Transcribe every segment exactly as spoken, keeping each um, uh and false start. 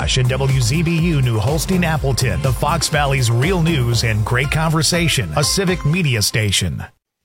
Rush and W Z B U New Holstein Appleton, the Fox Valley's real news and great conversation, a civic media station.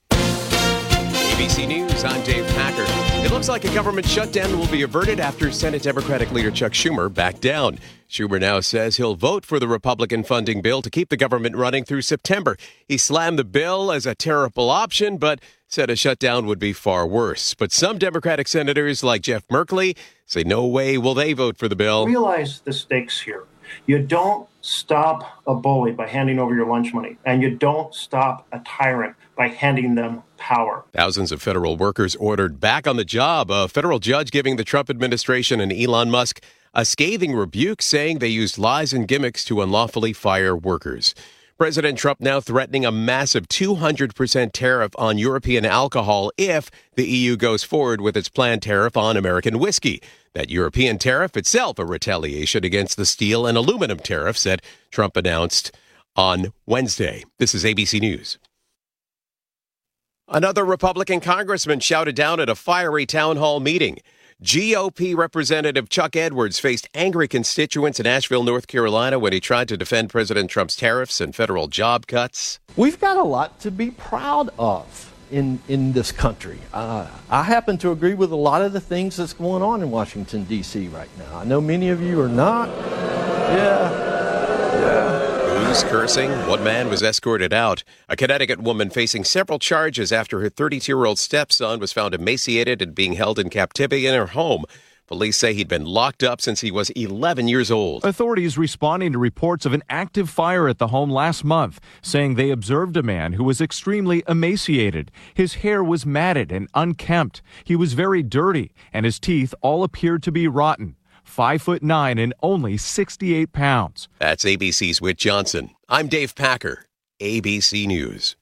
A B C News, I'm Dave Packer. It looks like a government shutdown will be averted after Senate Democratic leader Chuck Schumer backed down. Schumer now says he'll vote for the Republican funding bill to keep the government running through September. He slammed the bill as a terrible option, but said a shutdown would be far worse. But some Democratic senators like Jeff Merkley say no way will they vote for the bill. Realize the stakes here. You don't stop a bully by handing over your lunch money, and you don't stop a tyrant by handing them power. Thousands of federal workers ordered back on the job. A federal judge giving the Trump administration and Elon Musk a scathing rebuke, saying they used lies and gimmicks to unlawfully fire workers. President Trump now threatening a massive two hundred percent tariff on European alcohol if the E U goes forward with its planned tariff on American whiskey. That European tariff itself a retaliation against the steel and aluminum tariffs that Trump announced on Wednesday. This is A B C News. Another Republican congressman shouted down at a fiery town hall meeting. G O P Representative Chuck Edwards faced angry constituents in Asheville, North Carolina, when he tried to defend President Trump's tariffs and federal job cuts. We've got a lot to be proud of in, in this country. Uh, I happen to agree with a lot of the things that's going on in Washington, D C right now. I know many of you are not. Yeah, yeah. Booze, cursing. One man was escorted out. A Connecticut woman facing several charges after her thirty-two-year-old stepson was found emaciated and being held in captivity in her home. Police say he'd been locked up since he was eleven years old. Authorities responding to reports of an active fire at the home last month, saying they observed a man who was extremely emaciated. His hair was matted and unkempt. He was very dirty, and his teeth all appeared to be rotten. Five foot nine and only sixty-eight pounds. That's A B C's Whit Johnson. I'm Dave Packer, A B C News.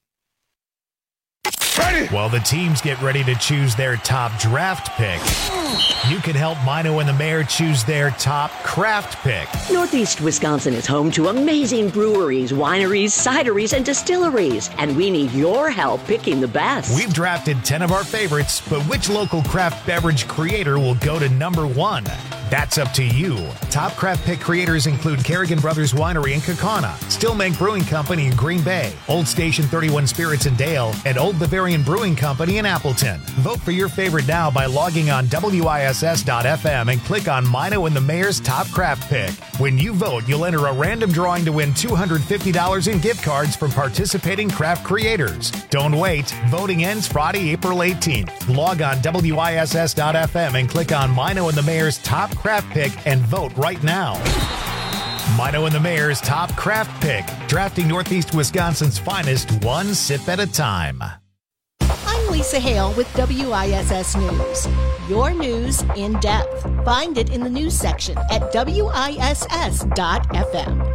Ready. While the teams get ready to choose their top draft pick, you can help Mino and the Mayor choose their top craft pick. Northeast Wisconsin is home to amazing breweries, wineries, cideries, and distilleries, and we need your help picking the best. We've drafted ten of our favorites, but which local craft beverage creator will go to number one? That's up to you. Top craft pick creators include Kerrigan Brothers Winery in Kaukauna, Stillmank Brewing Company in Green Bay, Old Station thirty-one Spirits in Dale, and Old Bavarian Brewing Company in Appleton. Vote for your favorite now by logging on W I S S dot F M and click on Mino and the Mayor's Top Craft Pick. When you vote, you'll enter a random drawing to win two hundred fifty dollars in gift cards from participating craft creators. Don't wait. Voting ends Friday, April eighteenth. Log on W I S S dot F M and click on Mino and the Mayor's Top Craft Pick and vote right now. Mino and the Mayor's Top Craft Pick, drafting Northeast Wisconsin's finest one sip at a time. I'm Lisa Hale with W I S S News. Your news in depth. Find it in the news section at W I S S dot F M.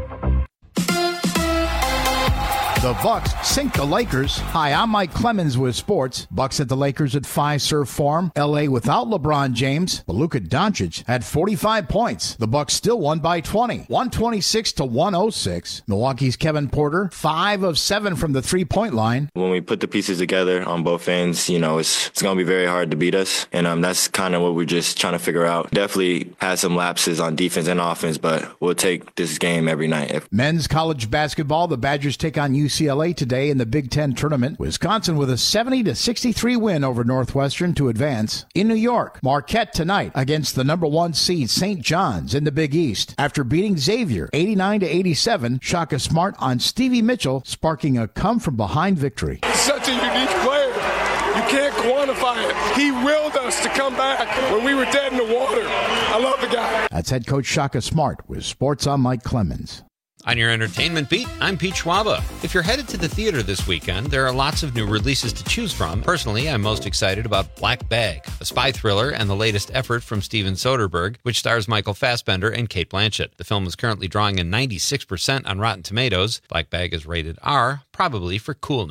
The Bucks sink the Lakers. Hi, I'm Mike Clemens with sports. Bucks at the Lakers at Fiserv Forum. L A without LeBron James, but Luka Doncic had forty-five points. The Bucks still won by twenty, one twenty-six to one oh six. Milwaukee's Kevin Porter, five of seven from the three-point line. When we put the pieces together on both ends, you know, it's it's going to be very hard to beat us, and um, that's kind of what we're just trying to figure out. Definitely had some lapses on defense and offense, but we'll take this game every night. Men's college basketball, the Badgers take on U C L A today in the Big Ten tournament. Wisconsin with a seventy to sixty-three win over Northwestern to advance. In New York, Marquette tonight against the number one seed Saint John's in the Big East. After beating Xavier eighty-nine to eighty-seven, Shaka Smart on Stevie Mitchell, sparking a come-from-behind victory. Such a unique player. You can't quantify it. He willed us to come back when we were dead in the water. I love the guy. That's head coach Shaka Smart with Sports on Mike Clemens. On your entertainment beat, I'm Pete Schwaba. If you're headed to the theater this weekend, there are lots of new releases to choose from. Personally, I'm most excited about Black Bag, a spy thriller and the latest effort from Steven Soderbergh, which stars Michael Fassbender and Cate Blanchett. The film is currently drawing a ninety-six percent on Rotten Tomatoes. Black Bag is rated R, probably for coolness.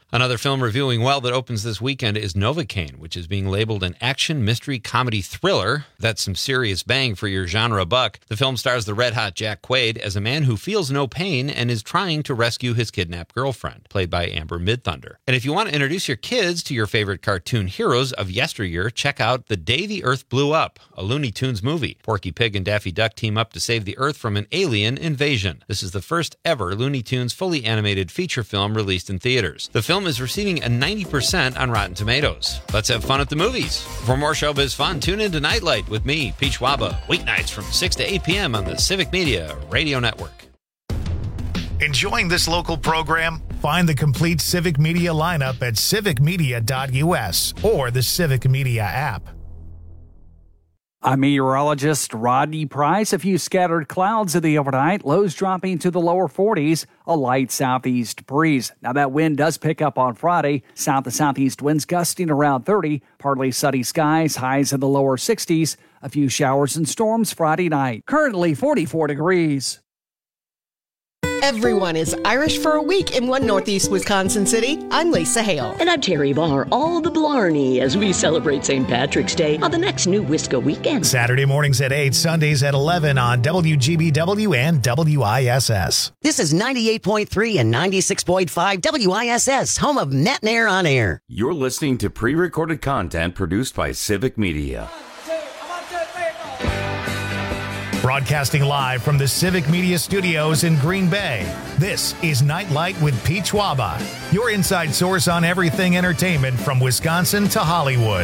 Another film reviewing well that opens this weekend is Novocaine, which is being labeled an action, mystery, comedy thriller. That's some serious bang for your genre buck. The film stars the red-hot Jack Quaid as a man who feels no pain and is trying to rescue his kidnapped girlfriend, played by Amber Midthunder. And if you want to introduce your kids to your favorite cartoon heroes of yesteryear, check out The Day the Earth Blew Up, a Looney Tunes movie. Porky Pig and Daffy Duck team up to save the Earth from an alien invasion. This is the first ever Looney Tunes fully animated feature film released in theaters. The film is receiving a ninety percent on Rotten Tomatoes. Let's have fun at the movies. For more showbiz fun, tune in to Nightlight with me, Peach Waba, weeknights from six to eight p.m. on the Civic Media Radio Network. Enjoying this local program? Find the complete Civic Media lineup at civic media dot u s or the Civic Media app. I'm meteorologist Rodney Price. A few scattered clouds in the overnight, lows dropping to the lower forties, a light southeast breeze. Now that wind does pick up on Friday. South to southeast winds gusting around thirty, partly sunny skies, highs in the lower sixties. A few showers and storms Friday night. Currently forty-four degrees. Everyone is Irish for a week in one Northeast Wisconsin city. I'm Lisa Hale. And I'm Terry Barr. All the Blarney as we celebrate Saint Patrick's Day on the next New Wisco weekend. Saturday mornings at eight, Sundays at eleven on W G B W and W I S S. This is ninety-eight point three and ninety-six point five W I S S, home of Net and Air on Air. You're listening to pre-recorded content produced by Civic Media. Broadcasting live from the Civic Media Studios in Green Bay, this is Nightlight with Peach Waba, your inside source on everything entertainment from Wisconsin to Hollywood.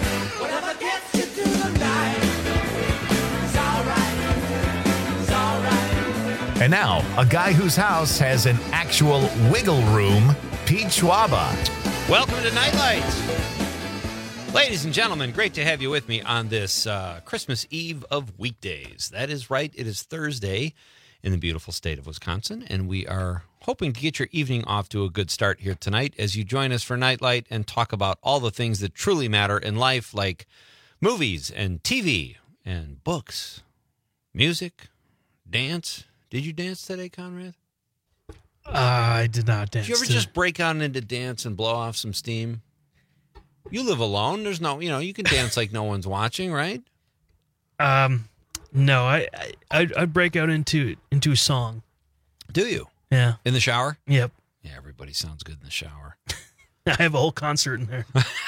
And now, a guy whose house has an actual wiggle room, Peach Waba. Welcome to Nightlight. Ladies and gentlemen, great to have you with me on this uh, Christmas Eve of weekdays. That is right. It is Thursday in the beautiful state of Wisconsin, and we are hoping to get your evening off to a good start here tonight as you join us for Nightlight and talk about all the things that truly matter in life, like movies and T V and books, music, dance. Did you dance today, Conrad? Uh, I did not dance. Did you ever today. just break out into dance and blow off some steam? You live alone. There's no, you know, you can dance like no one's watching, right? Um, no, I, I, I break out into into a song. Do you? Yeah. In the shower? Yep. Yeah, everybody sounds good in the shower. I have a whole concert in there.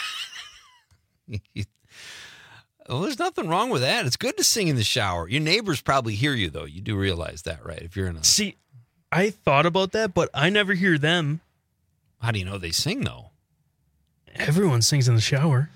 Well, there's nothing wrong with that. It's good to sing in the shower. Your neighbors probably hear you, though. You do realize that, right? If you're in a... See, I thought about that, but I never hear them. How do you know they sing, though? Everyone sings in the shower.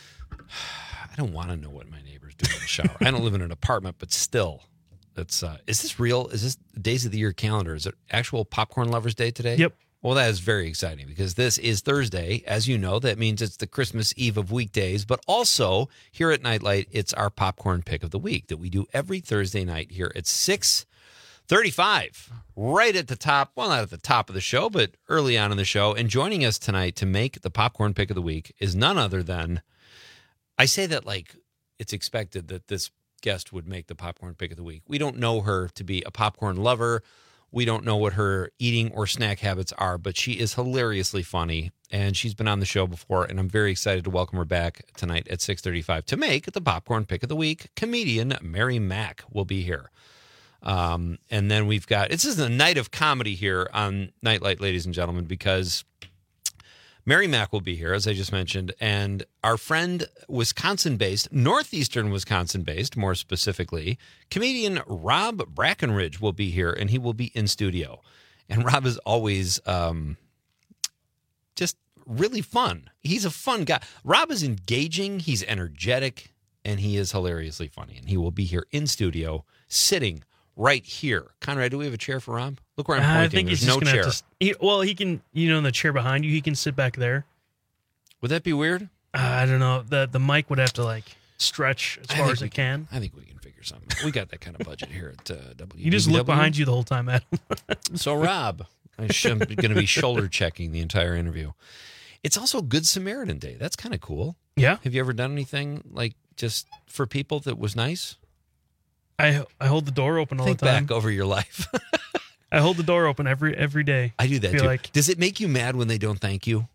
I don't want to know what my neighbors do in the shower. I don't live in an apartment, but still. It's, uh, is this real? Is this Days of the Year calendar? Is it actual Popcorn Lovers Day today? Yep. Well, that is very exciting because this is Thursday. As you know, that means it's the Christmas Eve of weekdays, but also here at Nightlight, it's our popcorn pick of the week that we do every Thursday night here at six thirty-five, right at the top, well, not at the top of the show, but early on in the show. And joining us tonight to make the popcorn pick of the week is none other than, I say that like it's expected that this guest would make the popcorn pick of the week. We don't know her to be a popcorn lover. We don't know what her eating or snack habits are, but she is hilariously funny, and she's been on the show before, and I'm very excited to welcome her back tonight at six thirty-five to make the popcorn pick of the week. Comedian Mary Mack will be here. Um, and then we've got, this is a night of comedy here on Nightlight, ladies and gentlemen, because Mary Mack will be here, as I just mentioned, and our friend, Wisconsin-based, northeastern Wisconsin-based, more specifically, comedian Rob Brackenridge will be here, and he will be in studio. And Rob is always um, just really fun. He's a fun guy. Rob is engaging, he's energetic, and he is hilariously funny. And he will be here in studio, sitting right here. Conrad, do we have a chair for Rob? Look where I'm pointing. I think There's he's just no gonna chair. have to, he, well, he can, you know, in the chair behind you, he can sit back there. Would that be weird? Uh, I don't know. The the mic would have to like stretch as I far think as we it can. I think we can figure something out. We got that kind of budget here at uh, W G B W. You just look behind you the whole time, Adam. So, Rob, I'm going to be shoulder checking the entire interview. It's also Good Samaritan Day. That's kind of cool. Yeah. Have you ever done anything like just for people that was nice? I I hold the door open all Think the time. back over your life. I hold the door open every every day. I do that feel too. Like, Does it make you mad when they don't thank you?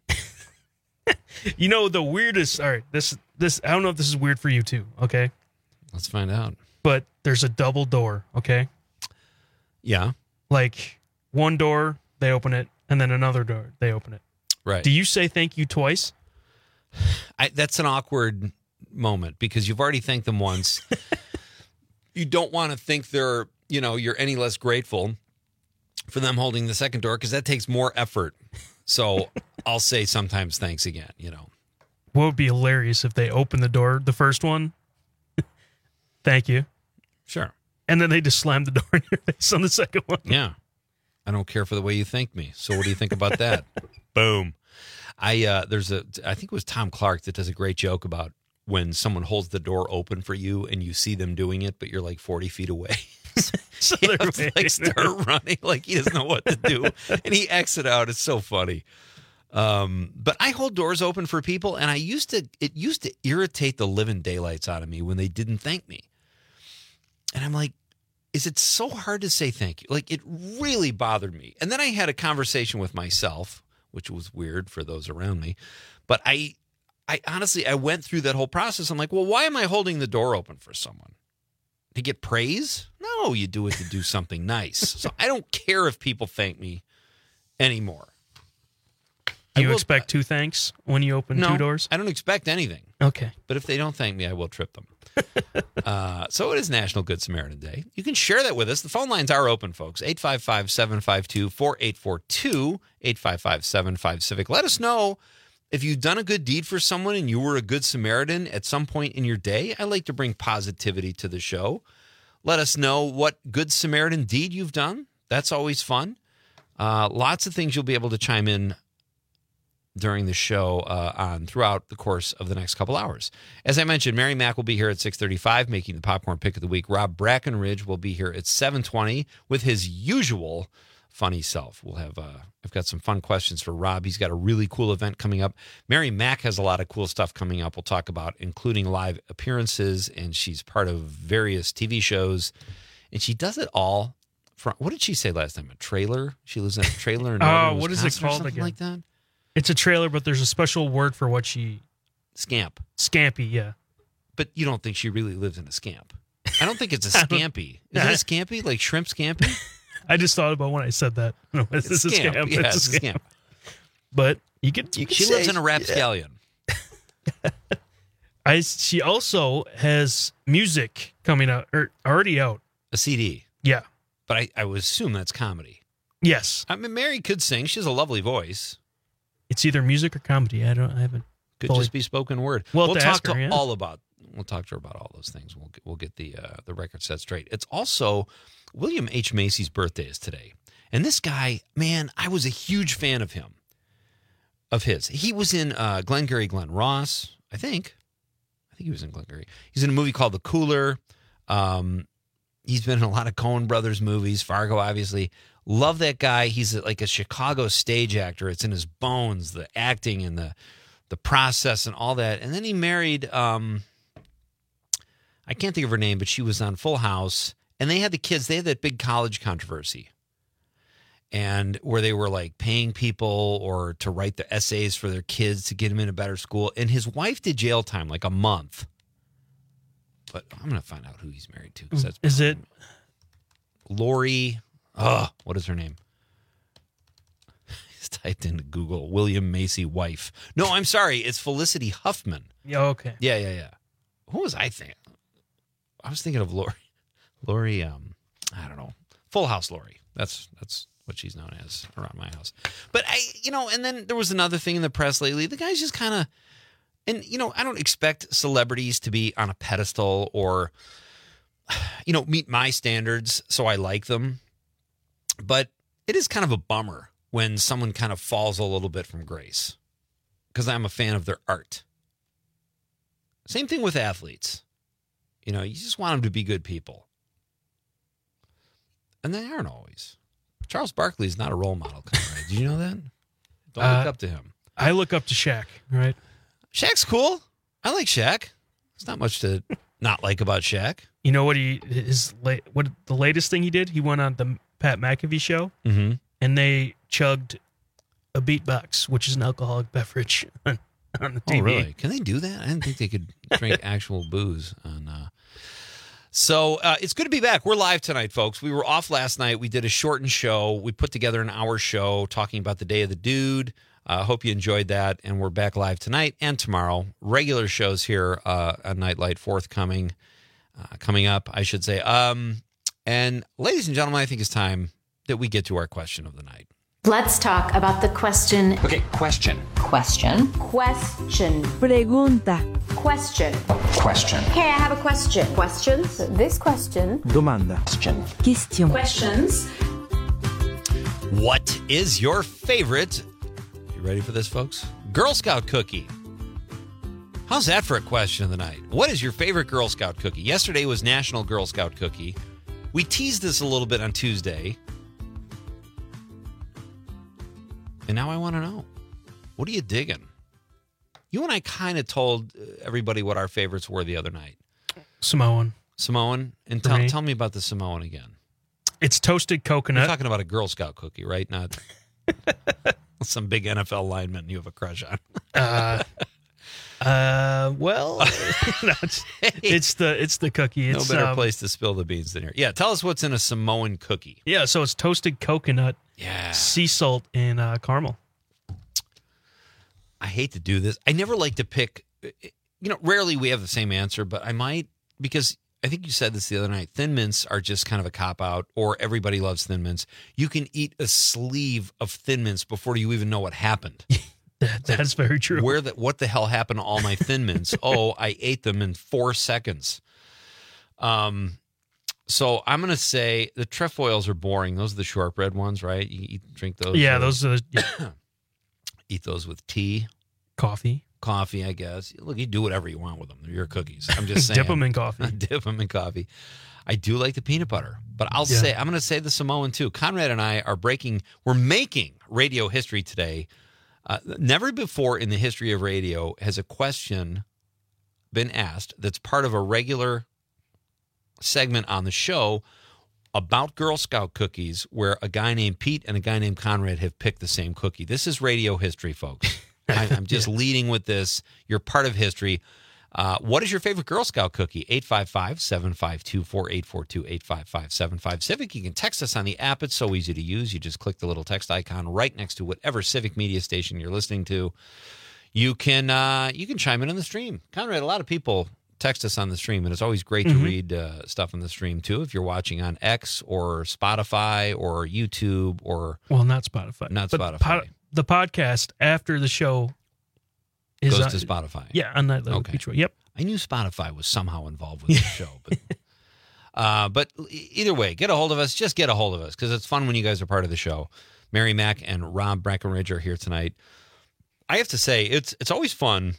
you know, the weirdest. All right, this this I don't know if this is weird for you too. Okay, let's find out. But there's a double door. Okay. Yeah. Like one door, they open it, and then another door, they open it. Right. Do you say thank you twice? I, that's an awkward moment because you've already thanked them once. You don't want to think they're, you know, you're any less grateful for them holding the second door because that takes more effort. So I'll say sometimes thanks again, you know. What would be hilarious if they open the door, the first one, thank you. Sure. And then they just slam the door in your face on the second one. Yeah. I don't care for the way you thank me. So what do you think about that? Boom. I uh, there's a I think it was Tom Clark that does a great joke about when someone holds the door open for you and you see them doing it, but you're like forty feet away. So you have to like start running like he doesn't know what to do, and he exit out. It's so funny. Um, but I hold doors open for people, and I used to it used to irritate the living daylights out of me when they didn't thank me. And I'm like, is it so hard to say thank you? Like, it really bothered me. And then I had a conversation with myself, which was weird for those around me. But I, I honestly, I went through that whole process. I'm like, well, why am I holding the door open for someone? To get praise? No, you do it to do something nice. So I don't care if people thank me anymore. Do you will, expect two thanks when you open no, two doors? I don't expect anything. Okay. But if they don't thank me, I will trip them. uh, so it is National Good Samaritan Day. You can share that with us. The phone lines are open, folks. eight five five, seven five two, four eight four two, eight five five, seven five, Civic. Let us know if you've done a good deed for someone and you were a good Samaritan at some point in your day. I like to bring positivity to the show. Let us know what good Samaritan deed you've done. That's always fun. Uh, lots of things you'll be able to chime in during the show uh, on throughout the course of the next couple hours. As I mentioned, Mary Mack will be here at six thirty-five making the popcorn pick of the week. Rob Brackenridge will be here at seven twenty with his usual funny self. We'll have uh, I've got some fun questions for Rob. He's got a really cool event coming up. Mary Mack has a lot of cool stuff coming up we'll talk about, including live appearances, and she's part of various T V shows, and she does it all from, what did she say last time? A trailer? She lives in a trailer in Oh, what is it called again? Like that? It's a trailer, but there's a special word for what she... Scamp. Scampy, yeah. But you don't think she really lives in a scamp. I don't think it's a scampi. Is it a scampi? Like shrimp scampi? I just thought about when I said that. No, it's, it's a scamp. scamp. Yeah, it's, it's a scamp. scamp. But you could, you could She say, lives in a rapscallion. Yeah. I, she also has music coming out, or already out. A C D. Yeah. But I, I would assume that's comedy. Yes. I mean, Mary could sing. She has a lovely voice. It's either music or comedy. I don't. I haven't. Could fully... just be spoken word. Well, we'll to talk ask her, to yeah. all about. We'll talk to her about all those things. We'll get, we'll get the uh, the record set straight. It's also William H. Macy's birthday is today, and this guy, man, I was a huge fan of him. Of his, he was in uh, Glengarry Glen Ross, I think. I think he was in Glengarry. He's in a movie called The Cooler. Um, he's been in a lot of Coen Brothers movies, Fargo, obviously. Love that guy. He's like a Chicago stage actor. It's in his bones, the acting and the the process and all that. And then he married, um, I can't think of her name, but she was on Full House. And they had the kids. They had that big college controversy. And where they were like paying people or to write the essays for their kids to get them in a better school. And his wife did jail time, like a month. But I'm going to find out who he's married to. That's Is it Lori? Oh, what is her name? Just typed into Google, William Macy wife. No, I'm sorry. It's Felicity Huffman. Yeah, okay. Yeah, yeah, yeah. Who was I thinking? I was thinking of Lori. Lori, um, I don't know. Full House Lori. That's that's what she's known as around my house. But I, you know, and then there was another thing in the press lately. The guy's just kind of, and, you know, I don't expect celebrities to be on a pedestal or, you know, meet my standards so I like them. But it is kind of a bummer when someone kind of falls a little bit from grace because I'm a fan of their art. Same thing with athletes. You know, you just want them to be good people. And they aren't always. Charles Barkley is not a role model, Conrad. Did you know that? Don't uh, look up to him. I look up to Shaq, right? Shaq's cool. I like Shaq. There's not much to not like about Shaq? You know what he his la- what the latest thing he did? He went on the Pat McAfee show, mm-hmm. and they chugged a beatbox, which is an alcoholic beverage, on, on the T V. Oh, really? Can they do that? I didn't think they could drink actual booze. On, uh... So uh, it's good to be back. We're live tonight, folks. We were off last night. We did a shortened show. We put together an hour show talking about the Day of the Dude. I uh, hope you enjoyed that, and we're back live tonight and tomorrow. Regular shows here uh, on Nightlight forthcoming, uh, coming up, I should say. Um, and ladies and gentlemen, I think it's time that we get to our question of the night. Let's talk about the question. Okay, question. Question. Question. Pregunta. Question. Question. Hey, I have a question. Questions? This question. Domanda. Question. Question. Questions. What is your favorite... You ready for this, folks? Girl Scout cookie. How's that for a question of the night? What is your favorite Girl Scout cookie? Yesterday was National Girl Scout Cookie. We teased this a little bit on Tuesday. And now I want to know. What are you digging? You and I kind of told everybody what our favorites were the other night. Samoan. Samoan? And tell, tell me about the Samoan again. It's toasted coconut. You're talking about a Girl Scout cookie, right? Not... some big N F L lineman you have a crush on. uh, uh, well, no, it's, it's the it's the cookie. It's, no better um, place to spill the beans than here. Yeah, tell us what's in a Samoan cookie. Yeah, so it's toasted coconut, yeah, sea salt, and uh, caramel. I hate to do this. I never like to pick. You know, rarely we have the same answer, but I might because. I think you said this the other night. Thin Mints are just kind of a cop-out, or everybody loves Thin Mints. You can eat a sleeve of Thin Mints before you even know what happened. that, that is very true. Where the, what the hell happened to all my Thin Mints? Oh, I ate them in four seconds. Um, so I'm going to say the trefoils are boring. Those are the shortbread ones, right? You eat, drink those. Yeah, or, those are... Yeah. Eat those with tea. Coffee. Coffee, I guess. Look, you do whatever you want with them. They're your cookies. I'm just saying. Dip them in coffee. Dip them in coffee. I do like the peanut butter, but I'll Yeah. say, I'm going to say the Samoan too. Conrad and I are breaking, we're making radio history today. Uh, never before in the history of radio has a question been asked that's part of a regular segment on the show about Girl Scout cookies where a guy named Pete and a guy named Conrad have picked the same cookie. This is radio history, folks. I, I'm just yeah. leading with this. You're part of history. Uh, what is your favorite Girl Scout cookie? eight five five, seven five two, four eight four two, eight five five, seven five Civic. You can text us on the app. It's so easy to use. You just click the little text icon right next to whatever Civic media station you're listening to. You can uh, you can chime in on the stream. Conrad, a lot of people text us on the stream, and it's always great mm-hmm. to read uh, stuff on the stream, too, if you're watching on X or Spotify or YouTube or... Well, not Spotify. Not but Spotify. Po- the podcast after the show is goes on, to Spotify. Yeah, on Nightlight okay. with Peach. Yep. I knew Spotify was somehow involved with the show, but uh, but either way, get a hold of us. Just get a hold of us because it's fun when you guys are part of the show. Mary Mack and Rob Breckenridge are here tonight. I have to say, it's it's always fun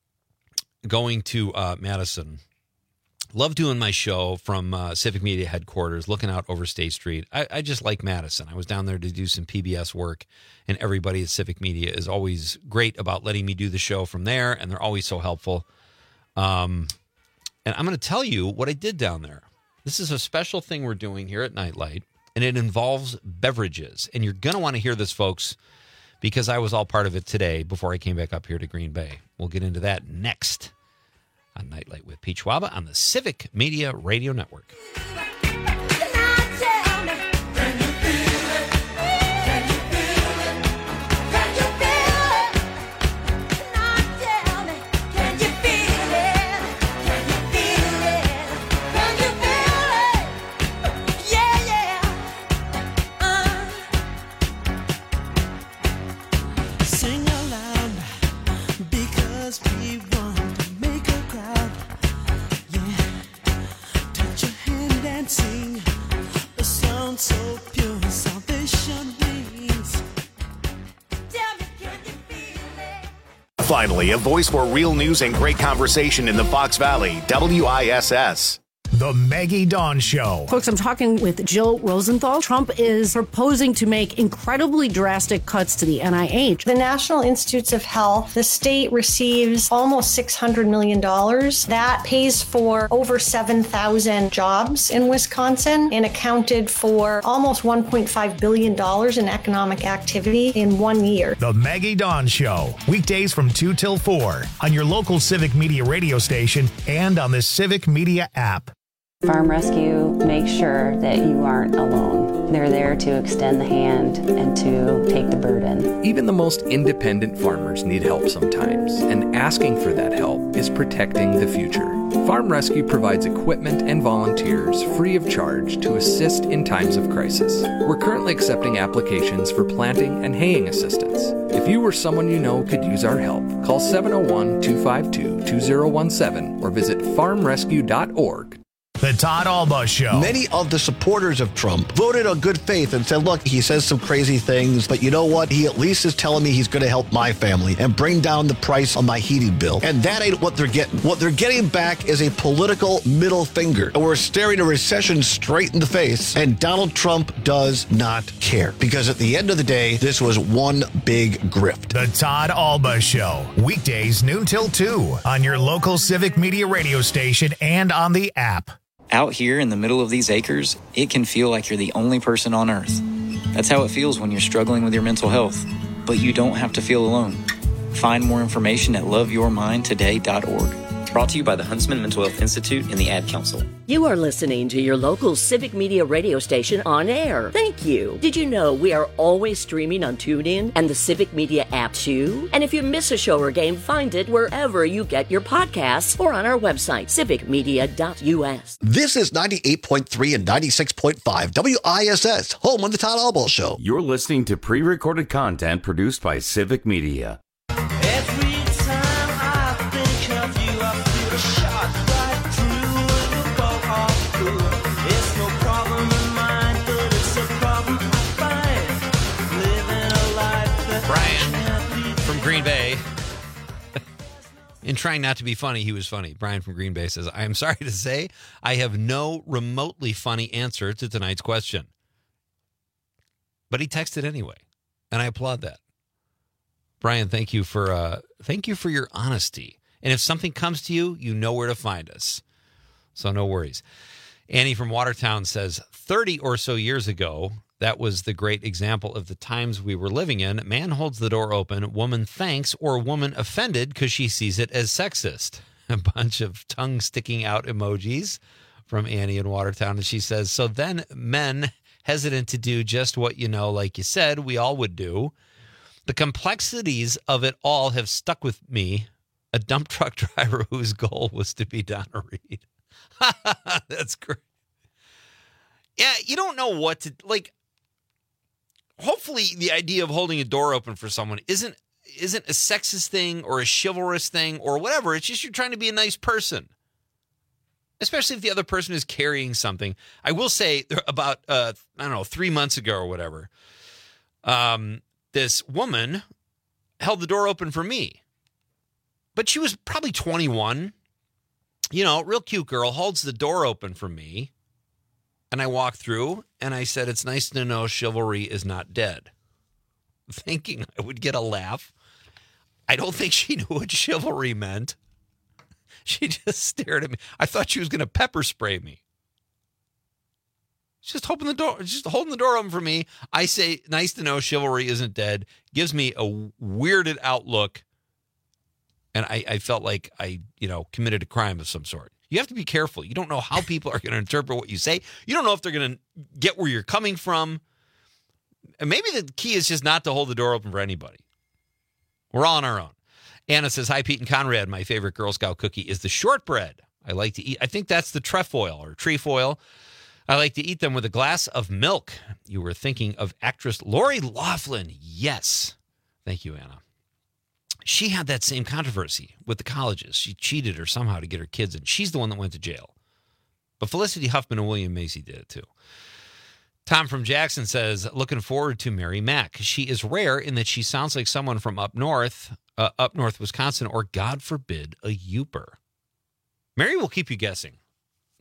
going to uh, Madison. Love doing my show from uh, Civic Media headquarters, looking out over State Street. I, I just like Madison. I was down there to do some P B S work, and everybody at Civic Media is always great about letting me do the show from there, and they're always so helpful. Um, and I'm going to tell you what I did down there. This is a special thing we're doing here at Nightlight, and it involves beverages. And you're going to want to hear this, folks, because I was all part of it today before I came back up here to Green Bay. We'll get into that next on Nightlight with Pete Schwaba on the Civic Media Radio Network. Finally, a voice for real news and great conversation in the Fox Valley, W I S S. The Maggie Dawn Show. Folks, I'm talking with Jill Rosenthal. Trump is proposing to make incredibly drastic cuts to the N I H. The National Institutes of Health, the state receives almost six hundred million dollars. That pays for over seven thousand jobs in Wisconsin and accounted for almost one point five billion dollars in economic activity in one year. The Maggie Dawn Show. Weekdays from two till four on your local Civic Media radio station and on the Civic Media app. Farm Rescue makes sure that you aren't alone. They're there to extend the hand and to take the burden. Even the most independent farmers need help sometimes, and asking for that help is protecting the future. Farm Rescue provides equipment and volunteers free of charge to assist in times of crisis. We're currently accepting applications for planting and haying assistance. If you or someone you know could use our help, call seven oh one, two five two, two oh one seven or visit farm rescue dot org. The Todd Alba Show. Many of the supporters of Trump voted on good faith and said, look, he says some crazy things, but you know what? He at least is telling me he's going to help my family and bring down the price on my heating bill. And that ain't what they're getting. What they're getting back is a political middle finger. And we're staring a recession straight in the face. And Donald Trump does not care. Because at the end of the day, this was one big grift. The Todd Alba Show. Weekdays noon till two on your local Civic Media radio station and on the app. Out here in the middle of these acres, it can feel like you're the only person on earth. That's how it feels when you're struggling with your mental health. But you don't have to feel alone. Find more information at love your mind today dot org. Brought to you by the Huntsman Mental Health Institute and the Ad Council. You are listening to your local Civic Media radio station on air. Thank you. Did you know we are always streaming on TuneIn and the Civic Media app too? And if you miss a show or game, find it wherever you get your podcasts or on our website, civic media dot u s. This is ninety-eight point three and ninety-six point five W I S S, home on the Todd Alba Show. You're listening to pre-recorded content produced by Civic Media. Green Bay. In trying not to be funny, he was funny. Brian from Green Bay says, I am sorry to say I have no remotely funny answer to tonight's question. But he texted anyway, and I applaud that. Brian, thank you for uh, thank you for your honesty. And if something comes to you, you know where to find us. So no worries. Annie from Watertown says, thirty or so years ago, that was the great example of the times we were living in. Man holds the door open, woman thanks, or woman offended because she sees it as sexist. A bunch of tongue sticking out emojis from Annie in Watertown. And she says, so then men hesitant to do just what, you know, like you said, we all would do. The complexities of it all have stuck with me. A dump truck driver whose goal was to be Donna Reed. That's great. Yeah, you don't know what to, like, hopefully the idea of holding a door open for someone isn't isn't a sexist thing or a chivalrous thing or whatever. It's just you're trying to be a nice person, especially if the other person is carrying something. I will say about, uh, I don't know, three months ago or whatever, um, this woman held the door open for me. But she was probably twenty-one. You know, real cute girl, holds the door open for me. And I walked through, and I said, it's nice to know chivalry is not dead. Thinking I would get a laugh. I don't think she knew what chivalry meant. She just stared at me. I thought she was going to pepper spray me. She's just hoping the door, just holding the door open for me. I say, nice to know chivalry isn't dead. Gives me a weirded out look. And I, I felt like I, you know, committed a crime of some sort. You have to be careful. You don't know how people are going to interpret what you say. You don't know if they're going to get where you're coming from. And maybe the key is just not to hold the door open for anybody. We're all on our own. Anna says, hi, Pete and Conrad. My favorite Girl Scout cookie is the shortbread. I like to eat. I think that's the trefoil or trefoil. I like to eat them with a glass of milk. You were thinking of actress Lori Loughlin. Yes. Thank you, Anna. She had that same controversy with the colleges. She cheated her somehow to get her kids in. She's the one that went to jail. But Felicity Huffman and William Macy did it too. Tom from Jackson says, looking forward to Mary Mack. She is rare in that she sounds like someone from up north, uh, up north Wisconsin, or God forbid, a Youper. Mary will keep you guessing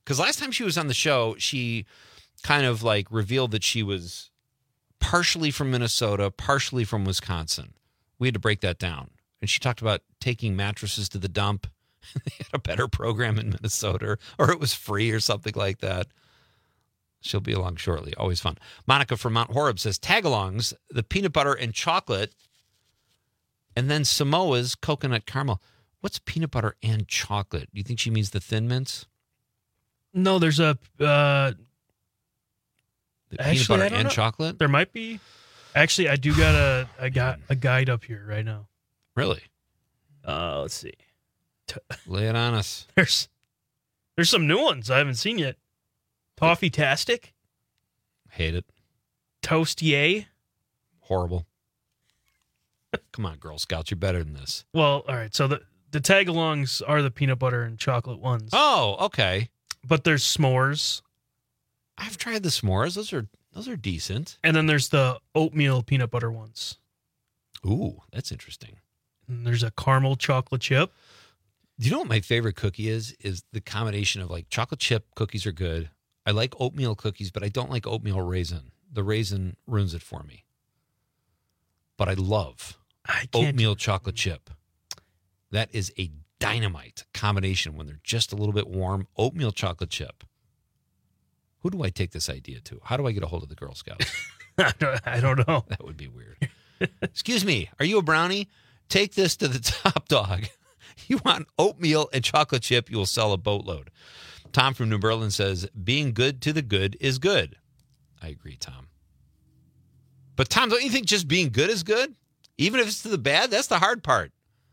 Because last time she was on the show, she kind of like revealed that she was partially from Minnesota, partially from Wisconsin. We had to break that down. And she talked about taking mattresses to the dump. They had a better program in Minnesota, or it was free or something like that. She'll be along shortly. Always fun. Monica from Mount Horeb says, tagalongs, the peanut butter and chocolate, and then Samoa's coconut caramel. What's peanut butter and chocolate? Do you think she means the Thin Mints? No, there's a... Uh, the actually, peanut butter I don't and know. chocolate? There might be. Actually, I do got a I got a guide up here right now. Really? Uh, let's see. Lay it on us. There's there's some new ones I haven't seen yet. Toffee-tastic. Hate it. Toast-yay. Horrible. Come on, Girl Scouts. You're better than this. Well, all right. So the, the tag-alongs are the peanut butter and chocolate ones. Oh, okay. But there's s'mores. I've tried the s'mores. Those are those are decent. And then there's the oatmeal peanut butter ones. Ooh, that's interesting. And there's a caramel chocolate chip. Do you know what my favorite cookie is? Is the combination of like chocolate chip cookies are good. I like oatmeal cookies, but I don't like oatmeal raisin. The raisin ruins it for me. But I love I oatmeal chocolate chip. That is a dynamite combination when they're just a little bit warm. Oatmeal chocolate chip. Who do I take this idea to? How do I get a hold of the Girl Scouts? I, don't, I don't know. That would be weird. Excuse me, are you a brownie? Take this to the top dog. You want oatmeal and chocolate chip, you will sell a boatload. Tom from New Berlin says, being good to the good is good. I agree, Tom. But Tom, don't you think just being good is good? Even if it's to the bad, that's the hard part.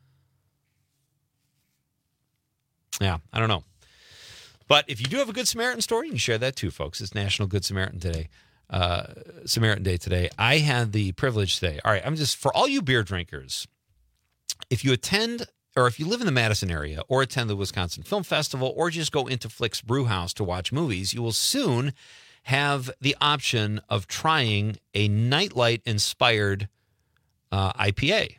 Yeah, I don't know. But if you do have a Good Samaritan story, you can share that too, folks. It's National Good Samaritan Day. Uh, Samaritan Day today. I had the privilege today. All right, I'm just, for all you beer drinkers, if you attend, or if you live in the Madison area, or attend the Wisconsin Film Festival, or just go into Flick's Brew House to watch movies, you will soon have the option of trying a Nightlight-inspired uh, I P A.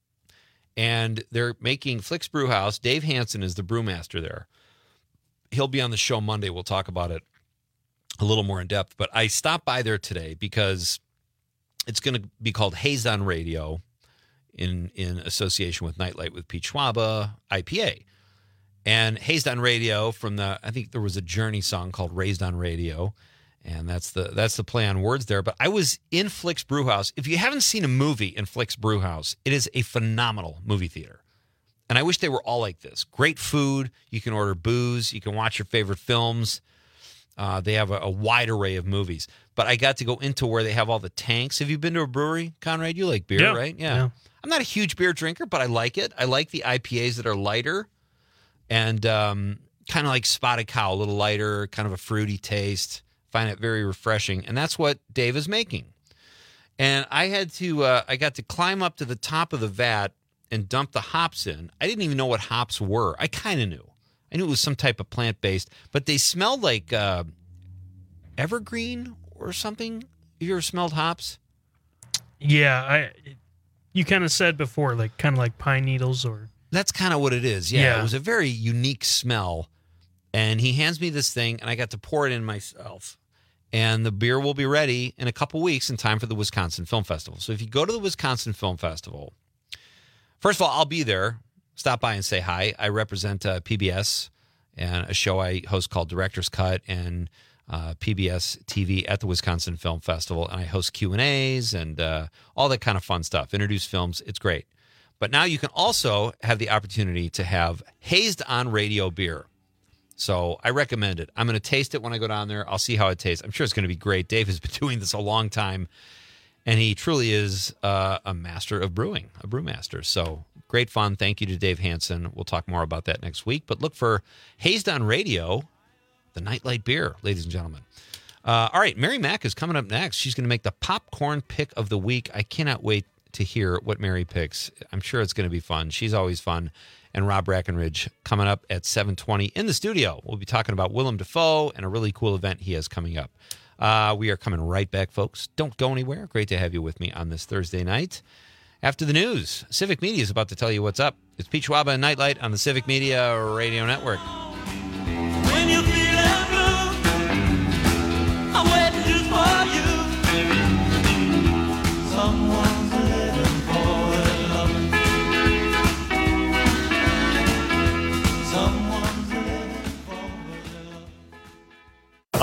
And they're making Flick's Brew House. Dave Hansen is the brewmaster there. He'll be on the show Monday. We'll talk about it a little more in depth. But I stopped by there today because it's going to be called Hazed on Radio in, in association with Nightlight with Pete Schwaba I P A. And Hazed on Radio from the, I think there was a Journey song called Raised on Radio. And that's the that's the play on words there. But I was in Flick's Brewhouse. If you haven't seen a movie in Flick's Brewhouse, it is a phenomenal movie theater. And I wish they were all like this. Great food. You can order booze. You can watch your favorite films. Uh, they have a, a wide array of movies. But I got to go into where they have all the tanks. Have you been to a brewery, Conrad? You like beer, yeah, right? Yeah. yeah. I'm not a huge beer drinker, but I like it. I like the I P As that are lighter and um, kind of like Spotted Cow, a little lighter, kind of a fruity taste. Find it very refreshing. And that's what Dave is making. And I had to, uh, I got to climb up to the top of the vat and dump the hops in. I didn't even know what hops were. I kind of knew. I knew it was some type of plant-based, but they smelled like uh, evergreen or something. Have you ever smelled hops? Yeah, I. You kind of said before, like kind of like pine needles or... That's kind of what it is. Yeah, Yeah. It was a very unique smell. And he hands me this thing, and I got to pour it in myself. And the beer will be ready in a couple weeks in time for the Wisconsin Film Festival. So if you go to the Wisconsin Film Festival, first of all, I'll be there. Stop by and say hi. I represent uh, P B S and a show I host called Director's Cut and uh, P B S T V at the Wisconsin Film Festival. And I host Q and A's and uh, all that kind of fun stuff. Introduce films. It's great. But now you can also have the opportunity to have Hazed on Radio beer. So I recommend it. I'm going to taste it when I go down there. I'll see how it tastes. I'm sure it's going to be great. Dave has been doing this a long time, and he truly is uh, a master of brewing, a brewmaster. So great fun. Thank you to Dave Hansen. We'll talk more about that next week. But look for Hazed on Radio, the Nightlight beer, ladies and gentlemen. Uh, all right, Mary Mack is coming up next. She's going to make the popcorn pick of the week. I cannot wait to hear what Mary picks. I'm sure it's going to be fun. She's always fun. And Rob Brackenridge coming up at seven twenty in the studio. We'll be talking about Willem Dafoe and a really cool event he has coming up. Uh, we are coming right back, folks. Don't go anywhere. Great to have you with me on this Thursday night. After the news, Civic Media is about to tell you what's up. It's Pete Schwaba and Nightlight on the Civic Media Radio Network. When you feel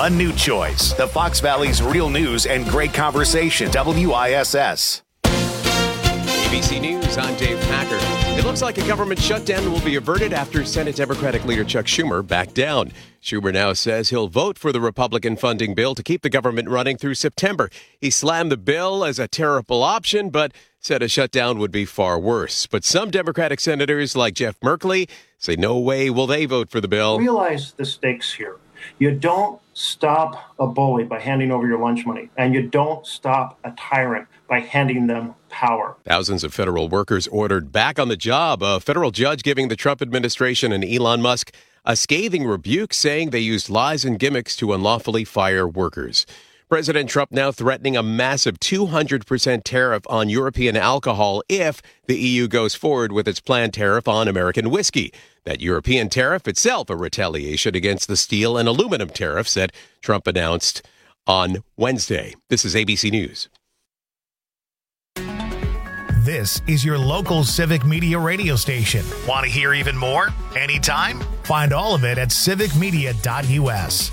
A new choice. The Fox Valley's real news and great conversation. W I S S. A B C News, I'm Dave Packer. It looks like a government shutdown will be averted after Senate Democratic leader Chuck Schumer backed down. Schumer now says he'll vote for the Republican funding bill to keep the government running through September. He slammed the bill as a terrible option, but said a shutdown would be far worse. But some Democratic senators, like Jeff Merkley, say no way will they vote for the bill. Realize the stakes here. You don't stop a bully by handing over your lunch money, and you don't stop a tyrant by handing them power. Thousands of federal workers ordered back on the job. A federal judge giving the Trump administration and Elon Musk a scathing rebuke, saying they used lies and gimmicks to unlawfully fire workers. President Trump now threatening a massive two hundred percent tariff on European alcohol if the E U goes forward with its planned tariff on American whiskey. That European tariff itself a retaliation against the steel and aluminum tariffs that Trump announced on Wednesday. This is A B C News. This is your local Civic Media radio station. Want to hear even more? Anytime? Find all of it at civic media dot U S.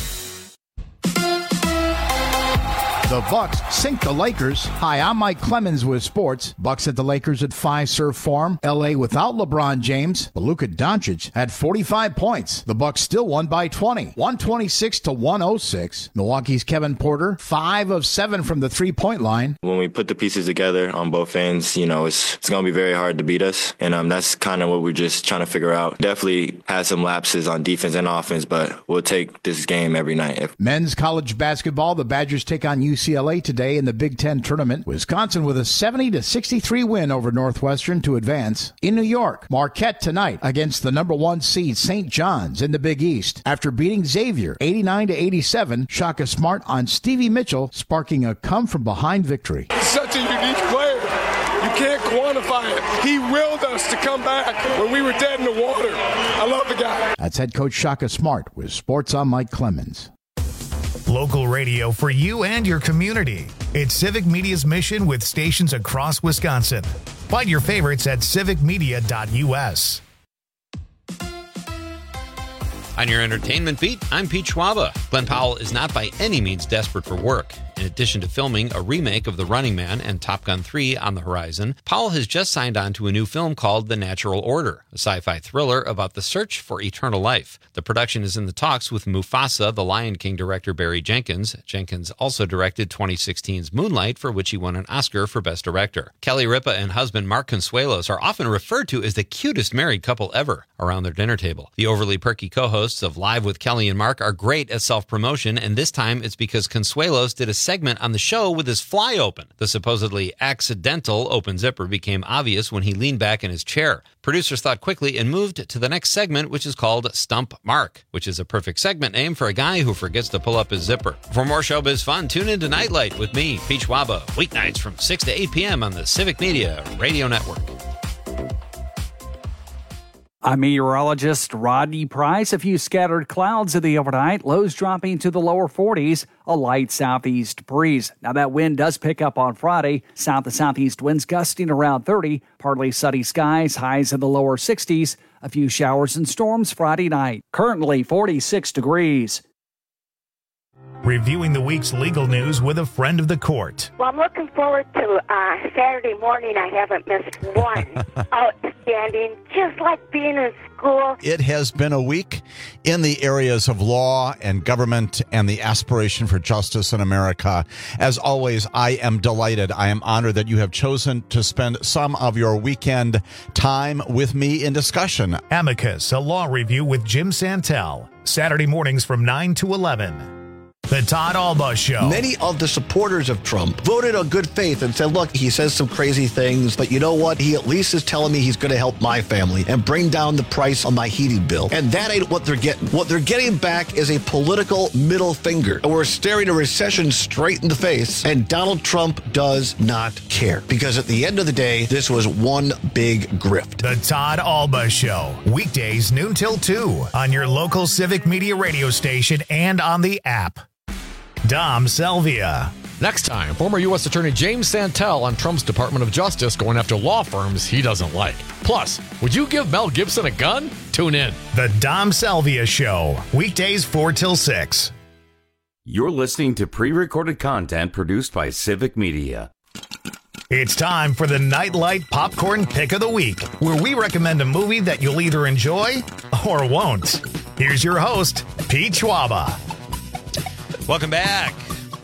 The Bucks sink the Lakers. Hi, I'm Mike Clemens with sports. Bucks at the Lakers at Fiserv Forum. L A without LeBron James, but Luka Doncic had forty-five points. The Bucks still won by twenty, one twenty-six to one oh six. Milwaukee's Kevin Porter, five of seven from the three-point line. When we put the pieces together on both ends, you know, it's it's going to be very hard to beat us, and um, that's kind of what we're just trying to figure out. Definitely had some lapses on defense and offense, but we'll take this game every night. Men's college basketball, the Badgers take on U C L A today in the Big Ten tournament. Wisconsin with a seventy to sixty-three win over Northwestern to advance. In New York, Marquette tonight against the number one seed Saint John's in the Big East. After beating Xavier eighty-nine to eighty-seven, Shaka Smart on Stevie Mitchell, sparking a come-from-behind victory. He's such a unique player. You can't quantify it. He willed us to come back when we were dead in the water. I love the guy. That's head coach Shaka Smart with Sports on Mike Clemens. Local radio for you and your community. It's Civic Media's mission with stations across Wisconsin. Find your favorites at civic media dot U S. On your entertainment beat, I'm Pete Schwaba. Glenn Powell is not by any means desperate for work. In addition to filming a remake of The Running Man and Top Gun three on the horizon, Powell has just signed on to a new film called The Natural Order, a sci-fi thriller about the search for eternal life. The production is in the talks with Mufasa, the Lion King director Barry Jenkins. Jenkins also directed twenty sixteen's Moonlight, for which he won an Oscar for Best Director. Kelly Ripa and husband Mark Consuelos are often referred to as the cutest married couple ever around their dinner table. The overly perky co-hosts of Live with Kelly and Mark are great at self-promotion, and this time it's because Consuelos did a segment on the show with his fly open. The supposedly accidental open zipper became obvious when he leaned back in his chair. Producers thought quickly and moved to the next segment, which is called Stump Mark, which is a perfect segment name for a guy who forgets to pull up his zipper. For more showbiz fun, tune into Nightlight with me, Pete Schwaba, weeknights from six to eight p.m. on the Civic Media Radio Network. I'm meteorologist Rodney Price. A few scattered clouds in the overnight, lows dropping to the lower forties, a light southeast breeze. Now that wind does pick up on Friday. South to southeast winds gusting around thirty, partly sunny skies, highs in the lower sixties, a few showers and storms Friday night. Currently forty-six degrees. Reviewing the week's legal news with a friend of the court. Well, I'm looking forward to uh, Saturday morning. I haven't missed one. Outstanding, just like being in school. It has been a week in the areas of law and government and the aspiration for justice in America. As always, I am delighted. I am honored that you have chosen to spend some of your weekend time with me in discussion. Amicus, a law review with Jim Santel. Saturday mornings from nine to eleven. The Todd Alba Show. Many of the supporters of Trump voted on good faith and said, look, he says some crazy things, but you know what? He at least is telling me he's going to help my family and bring down the price on my heating bill. And that ain't what they're getting. What they're getting back is a political middle finger. And we're staring a recession straight in the face. And Donald Trump does not care. Because at the end of the day, this was one big grift. The Todd Alba Show. Weekdays noon till two on your local Civic Media radio station and on the app. Dom Salvia. Next time, former U S Attorney James Santel on Trump's Department of Justice going after law firms he doesn't like. Plus, would you give Mel Gibson a gun? Tune in. The Dom Salvia Show. Weekdays four till six. You're listening to pre-recorded content produced by Civic Media. It's time for the Nightlight Popcorn Pick of the Week, where we recommend a movie that you'll either enjoy or won't. Here's your host, Pete Schwaba. Welcome back.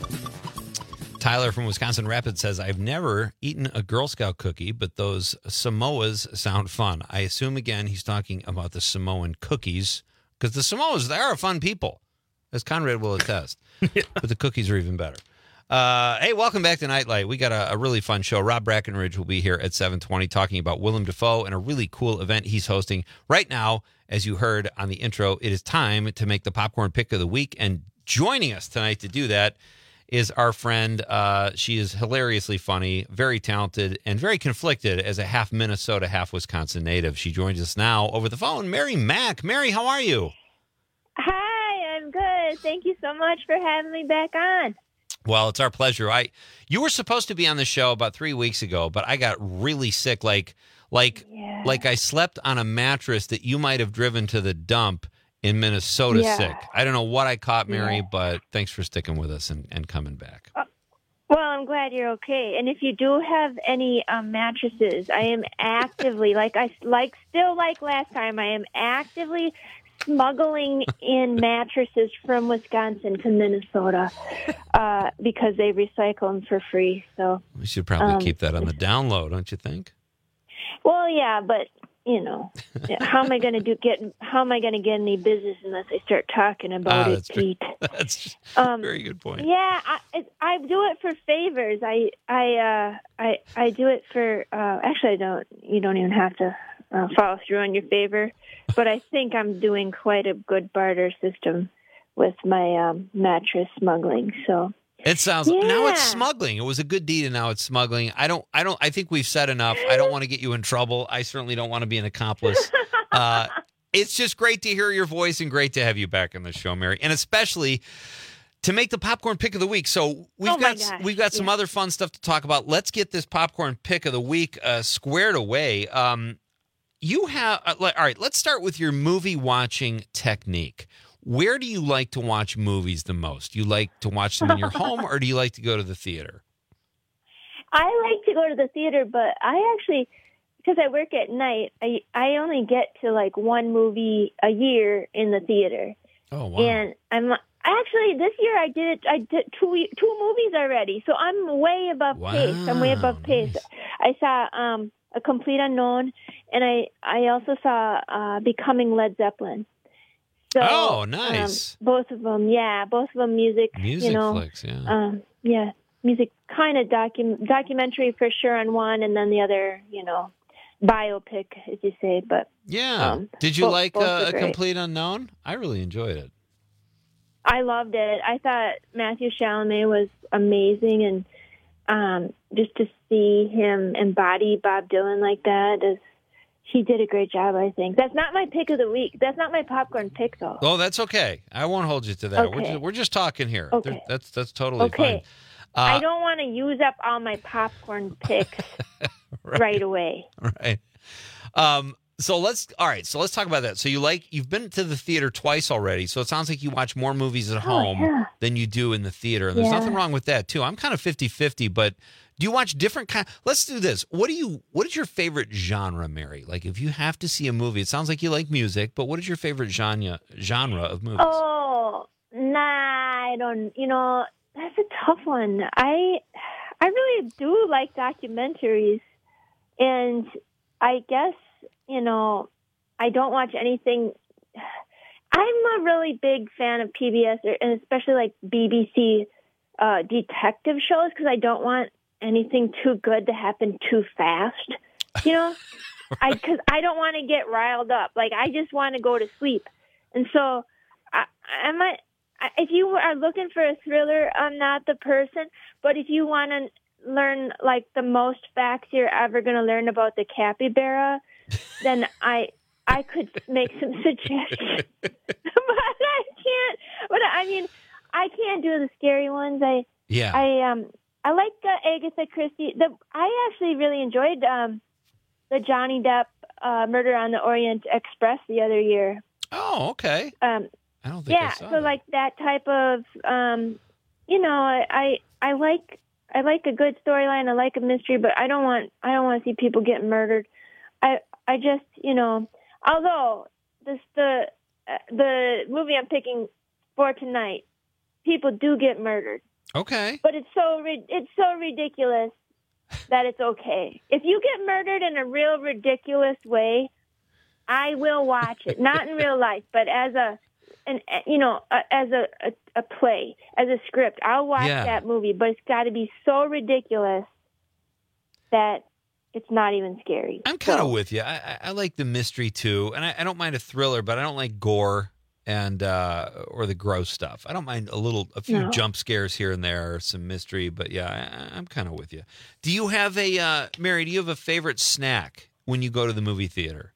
Tyler from Wisconsin Rapids says, I've never eaten a Girl Scout cookie, but those Samoas sound fun. I assume, again, he's talking about the Samoan cookies, because the Samoas, they are fun people, as Conrad will attest. Yeah. But the cookies are even better. Uh, hey, welcome back to Nightlight. We got a, a really fun show. Rob Brackenridge will be here at seven twenty talking about Willem Dafoe and a really cool event he's hosting. Right now, as you heard on the intro, it is time to make the popcorn pick of the week. And joining us tonight to do that is our friend. Uh, she is hilariously funny, very talented, and very conflicted as a half Minnesota, half Wisconsin native. She joins us now over the phone. Mary Mack. Mary, how are you? Hi, I'm good. Thank you so much for having me back on. Well, it's our pleasure. I you were supposed to be on the show about three weeks ago, but I got really sick, like like yeah. like I slept on a mattress that you might have driven to the dump in Minnesota yeah. sick. I don't know what I caught, Mary, yeah. but thanks for sticking with us and, and coming back. Uh, well, I'm glad you're okay. And if you do have any um, mattresses, I am actively, like I like still like last time, I am actively smuggling in mattresses from Wisconsin to Minnesota uh, because they recycle them for free. So we should probably um, keep that on the down low, don't you think? Well, yeah, but you know, how am I going to do get? How am I going to get any business unless I start talking about ah, it, that's Pete? Very, that's um, very good point. Yeah, I, it, I do it for favors. I I uh, I I do it for. Uh, actually, I don't. You don't even have to uh, follow through on your favor. But I think I'm doing quite a good barter system with my um, mattress smuggling. So it sounds yeah. now it's smuggling. It was a good deed, and now it's smuggling. I don't. I don't. I think we've said enough. I don't want to get you in trouble. I certainly don't want to be an accomplice. Uh, it's just great to hear your voice and great to have you back on the show, Mary, and especially to make the popcorn pick of the week. So we've oh got gosh. we've got some yeah. other fun stuff to talk about. Let's get this popcorn pick of the week uh, squared away. Um, You have, uh, all right, let's start with your movie watching technique. Where do you like to watch movies the most? You like to watch them in your home or do you like to go to the theater? I like to go to the theater, but I actually, because I work at night, I, I only get to like one movie a year in the theater. Oh, wow. And I'm actually, this year I did it, I did two, two movies already. So I'm way above wow, pace. I'm way above pace. Nice. I saw um, A Complete Unknown, and I, I also saw uh, Becoming Led Zeppelin. So, oh, nice. Um, both of them, yeah, both of them music, music you know, flicks, yeah. Um, yeah, music kind of docu- documentary for sure on one, and then the other, you know, biopic, as you say. But yeah, um, did you both, like both uh, A great. Complete Unknown? I really enjoyed it. I loved it. I thought Matthew Chalamet was amazing, and um, just to see him embody Bob Dylan like that is. He did a great job, I think. That's not my pick of the week. That's not my popcorn pick, though. Oh, that's okay. I won't hold you to that. Okay. We're, just, we're just talking here. Okay. There, that's that's totally okay. fine. I Uh, don't want to use up all my popcorn picks right. right away. Right. Um, so let's all right. So let's talk about that. So you like you've been to the theater twice already. So it sounds like you watch more movies at Oh, home yeah. than you do in the theater. And there's Yeah. nothing wrong with that too. I'm kind of fifty-fifty, but do you watch different kind? Let's do this. What do you? What is your favorite genre, Mary? Like, if you have to see a movie, it sounds like you like music, but what is your favorite genre genre of movies? Oh, nah, I don't. You know, that's a tough one. I, I really do like documentaries, and I guess you know, I don't watch anything. I'm a really big fan of P B S, and especially like B B C uh, detective shows, because I don't want anything too good to happen too fast, you know, I because I don't want to get riled up. Like, I just want to go to sleep. And so I, I might, if you are looking for a thriller, I'm not the person. But if you want to learn like the most facts you're ever going to learn about the capybara, then I I could make some suggestions. But I can't. But I mean, I can't do the scary ones. I yeah. I um. I like uh, Agatha Christie. The I actually really enjoyed um, the Johnny Depp uh, Murder on the Orient Express the other year. Oh, okay. Um, I don't think yeah, I saw so that. like that type of, um, you know, I, I I like I like a good storyline. I like a mystery, but I don't want I don't want to see people get murdered. I I just you know, although this the uh, the movie I'm picking for tonight, people do get murdered. Okay. But it's so ri- it's so ridiculous that it's okay. If you get murdered in a real ridiculous way, I will watch it. Not in real life, but as a an you know a, as a, a a play, as a script. I'll watch Yeah. that movie, but it's got to be so ridiculous that it's not even scary. I'm kind of So- with you. I, I, I like the mystery too, and I, I don't mind a thriller, but I don't like gore and uh, or the gross stuff. I don't mind a little, a few No. jump scares here and there, or some mystery. But yeah, I, I'm kind of with you. Do you have a uh, Mary? Do you have a favorite snack when you go to the movie theater?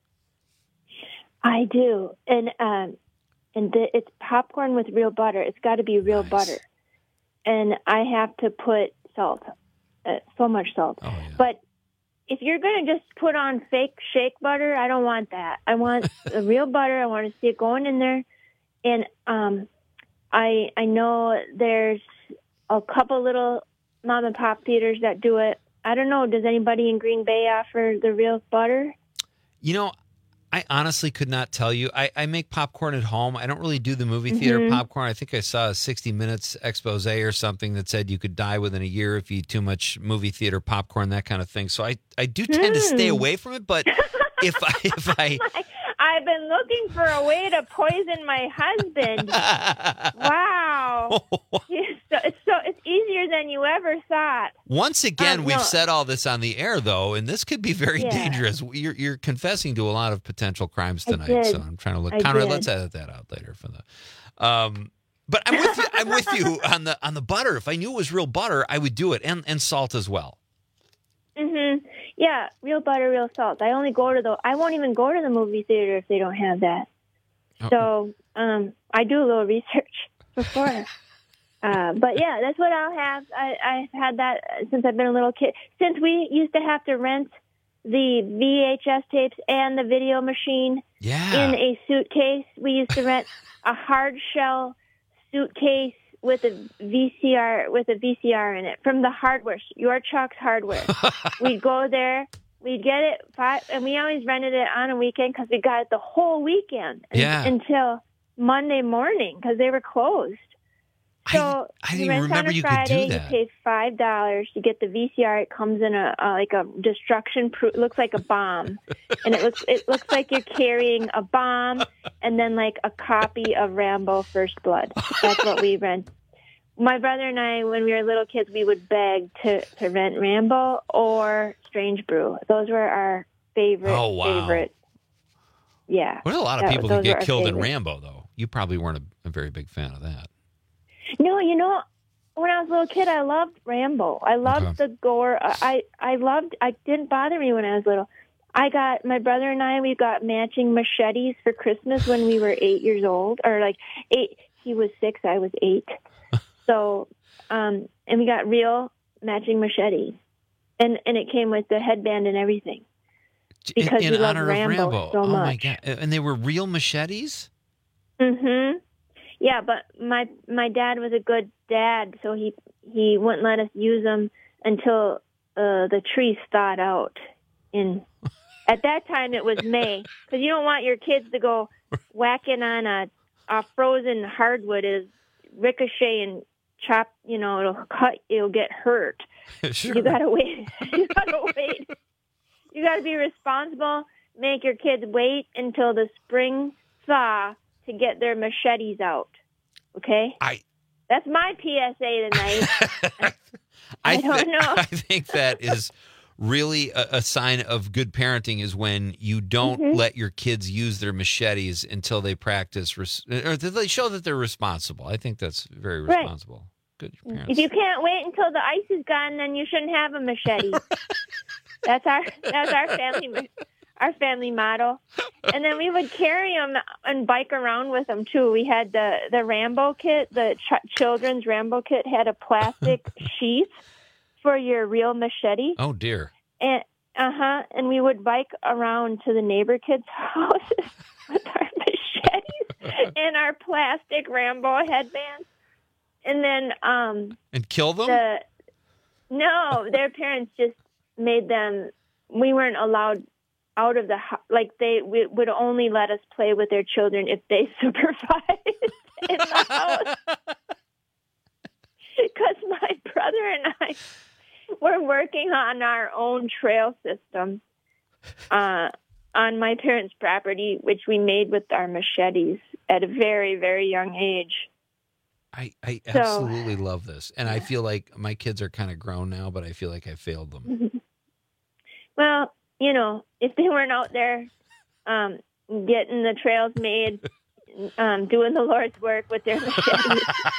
I do, and um, and the, it's popcorn with real butter. It's got to be real butter, and I have to put salt, uh, so much salt. Oh, But if you're going to just put on fake shake butter, I don't want that. I want the real butter. I want to see it going in there, and um, I I know there's a couple little mom and pop theaters that do it. I don't know. Does anybody in Green Bay offer the real butter? You know, I honestly could not tell you. I, I make popcorn at home. I don't really do the movie theater Mhm. popcorn. I think I saw a sixty minutes expose or something that said you could die within a year if you eat too much movie theater popcorn, that kind of thing. So I, I do tend to stay Hmm. away from it. But if I, if I, I've been looking for a way to poison my husband. Wow. It's so, it's so it's easier than you ever thought. once again, Um, we've no. said all this on the air, though, and this could be very Yeah. dangerous. You're, you're confessing to a lot of potential crimes I tonight. did. So I'm trying to look. I Conrad, did. let's edit that out later for the. Um, but I'm with you. I'm with you on the on the butter. If I knew it was real butter, I would do it, and and salt as well. Mhm. Yeah, real butter, real salt. I only go to the I won't even go to the movie theater if they don't have that. Oh. So, um I do a little research before. uh, but yeah, that's what I'll have. I I've had that since I've been a little kid. Since we used to have to rent the V H S tapes and the video machine Yeah. in a suitcase, we used to rent a hard shell suitcase with a V C R with a V C R in it from the hardware, your Chuck's Hardware. We'd go there, we'd get it five, and we always rented it on a weekend because we got it the whole weekend un- Yeah. until Monday morning because they were closed. So I you didn't rent remember on a you could do Friday, that. You pay five dollars. You get the V C R. It comes in a uh, like a destruction proof. It looks like a bomb, and it looks it looks like you're carrying a bomb, and then like a copy of Rambo: First Blood. That's what we rent. My brother and I, when we were little kids, we would beg to, to rent Rambo or Strange Brew. Those were our favorite. Oh, wow. Favorite. Yeah. Well, a lot of That- people those that were get our killed in favorite. Rambo, though. You probably weren't a, a very big fan of that. No, you know, when I was a little kid, I loved Rambo. I loved Okay. the gore. I, I loved. I didn't bother me when I was little. I got my brother and I. We got matching machetes for Christmas when we were eight years old, or like eight. He was six. I was eight. So, um, and we got real matching machetes, and and it came with the headband and everything because in we loved honor Rambo, of Rambo. so oh much. my god! And they were real machetes. Mhm. Yeah, but my my dad was a good dad, so he he wouldn't let us use them until uh, the trees thawed out. In at that time it was May, because you don't want your kids to go whacking on a a frozen hardwood, is ricochet and chop. You know, it'll cut. It'll get hurt. Sure. You gotta wait. You gotta wait. You gotta be responsible. Make your kids wait until the spring thaw to get their machetes out. Okay? I That's my P S A tonight. I don't thi- know. I think that is really a, a sign of good parenting is when you don't Mhm. let your kids use their machetes until they practice res- or until they show that they're responsible. I think that's very Right. responsible. Good parents. If you can't wait until the ice is gone, then you shouldn't have a machete. that's our that's our family ma- our family motto. And then we would carry them and bike around with them too. We had the the Rambo kit, the ch- children's Rambo kit had a plastic sheath for your real machete. Oh dear. And uh huh. And we would bike around to the neighbor kids' houses with our machetes. in our plastic Rambo headbands. And then um And kill them? the no, their parents just made them. We weren't allowed out of the house. Like they we, would only let us play with their children if they supervised in the house. Because my brother and I were working on our own trail system uh, on my parents' property, which we made with our machetes at a very, very young age. I, I So- absolutely love this. And I feel like my kids are kind of grown now, but I feel like I failed them. Well, you know, if they weren't out there um, getting the trails made, um, doing the Lord's work with their machetes.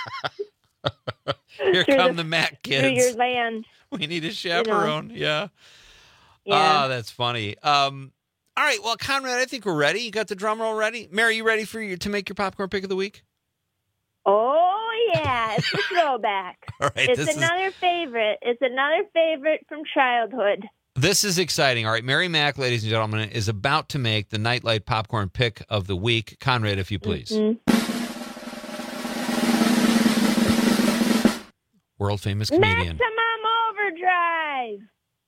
Here through come the- the Mac through your kids. land. We need a chaperone. Yeah. Yeah. Oh, that's funny. Um, all right. Well, Conrad, I think we're ready. You got the drum roll ready? Mary, you ready for you to make your popcorn pick of the week? Oh, yeah. It's a throwback. All right, It's this is- another favorite. It's another favorite from childhood. This is exciting. All right. Mary Mack, ladies and gentlemen, is about to make the Nightlight popcorn pick of the week. Conrad, if you please. Mhm. World famous comedian. Maximum Overdrive.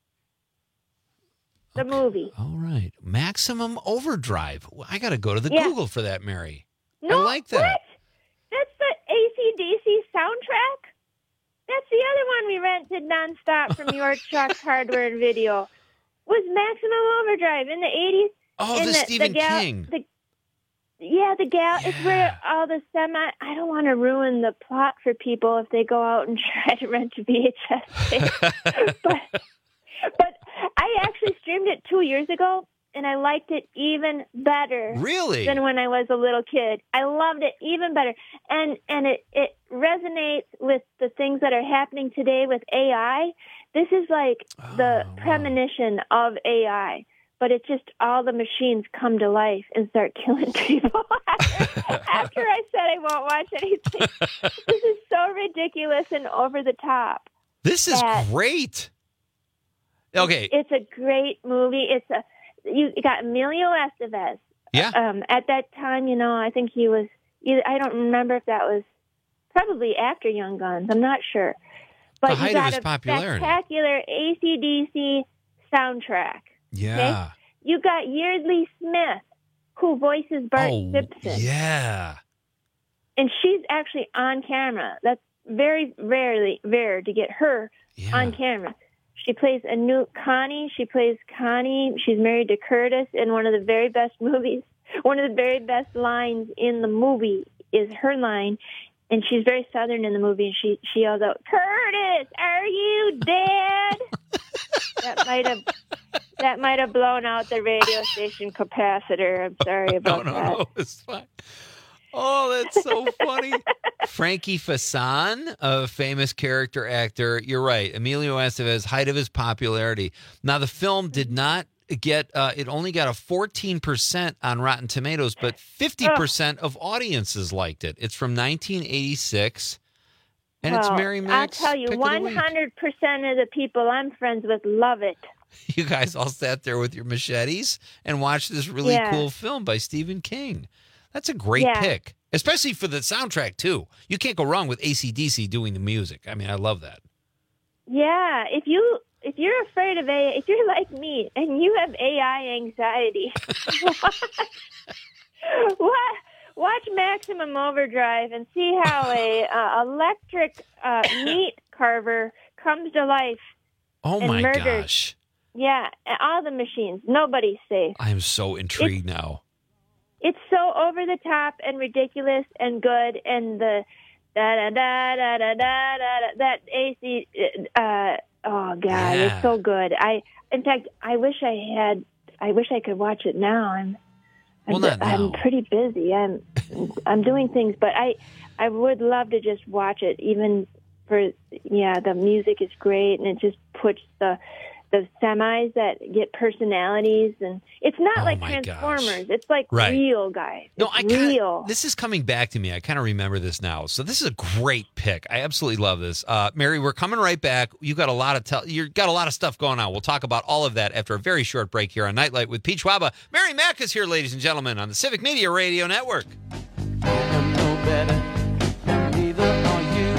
The movie. All right. Maximum Overdrive. I got to go to the Yeah. Google for that, Mary. No, I like that. What? That's the A C D C soundtrack? That's the other one we rented nonstop from your Chuck's Hardware and Video. Was Maximum Overdrive in the eighties? Oh, And the Stephen gal- King. The, yeah, the gal. It's where all the semi. I don't want to ruin the plot for people if they go out and try to rent a V H S tape. but, but I actually streamed it two years ago, and I liked it even better. Really? Than when I was a little kid. I loved it even better, and and it it resonates with the things that are happening today with A I. This is like the premonition of A I. But it's just all the machines come to life and start killing people. After I said I won't watch anything, this is so ridiculous and over the top. This is that great. Okay. It's a great movie. It's a you got Emilio Estevez. Yeah. Um, at that time, you know, I think he was. Either, I don't remember if that was probably after Young Guns. I'm not sure. But The you height of got his a popularity. spectacular A C D C soundtrack. Yeah. You got Yeardley Smith, who voices Bart Oh, Simpson. yeah. And she's actually on camera. That's very rarely rare to get her on camera. She plays a new Connie. She plays Connie. She's married to Curtis in one of the very best movies. One of the very best lines in the movie is her line, and she's very Southern in the movie. And she she yells out, "Curtis, are you dead?" that might have that might have blown out the radio station capacitor. I'm sorry about no, no, that. no, it's fine. Oh, that's so funny. Frankie Fassan, a famous character actor. You're right. Emilio Estevez, height of his popularity. Now, the film did not get, uh, it only got a fourteen percent on Rotten Tomatoes, but fifty percent of audiences liked it. It's from nineteen eighty-six, and it's Well, Mary Mack's I'll tell you, pick of the one week. hundred percent of the people I'm friends with love it. You guys all sat there with your machetes and watched this really Yeah. cool film by Stephen King. That's a great Yeah. pick, especially for the soundtrack, too. You can't go wrong with A C D C doing the music. I mean, I love that. Yeah, if you if you're afraid of A I, if you're like me and you have A I anxiety, watch, watch, watch Maximum Overdrive and see how a uh, electric uh, meat carver comes to life. Oh, and my murders. gosh. Yeah, and all the machines. Nobody's safe. I am so intrigued now. It's so over the top and ridiculous and good, and the da da da da da da da that A C. Uh, oh God, Yeah. it's so good. I, in fact, I wish I had. I wish I could watch it now. I'm. I'm, Well, not I'm now. pretty busy. I'm. I'm doing things, but I. I would love to just watch it, even for. Yeah, the music is great, and it just puts the. The semis that get personalities, and it's not Oh, like my Transformers. gosh. It's like Right. real, guys. No, It's I kinda, real. this is coming back to me. I kind of remember this now. So this is a great pick. I absolutely love this. Uh, Mary, we're coming right back. You got a lot of tell. You got a lot of stuff going on. We'll talk about all of that after a very short break here on Nightlight with Pete Schwaba. Mary Mack is here, ladies and gentlemen, on the Civic Media Radio Network. better, and neither are you.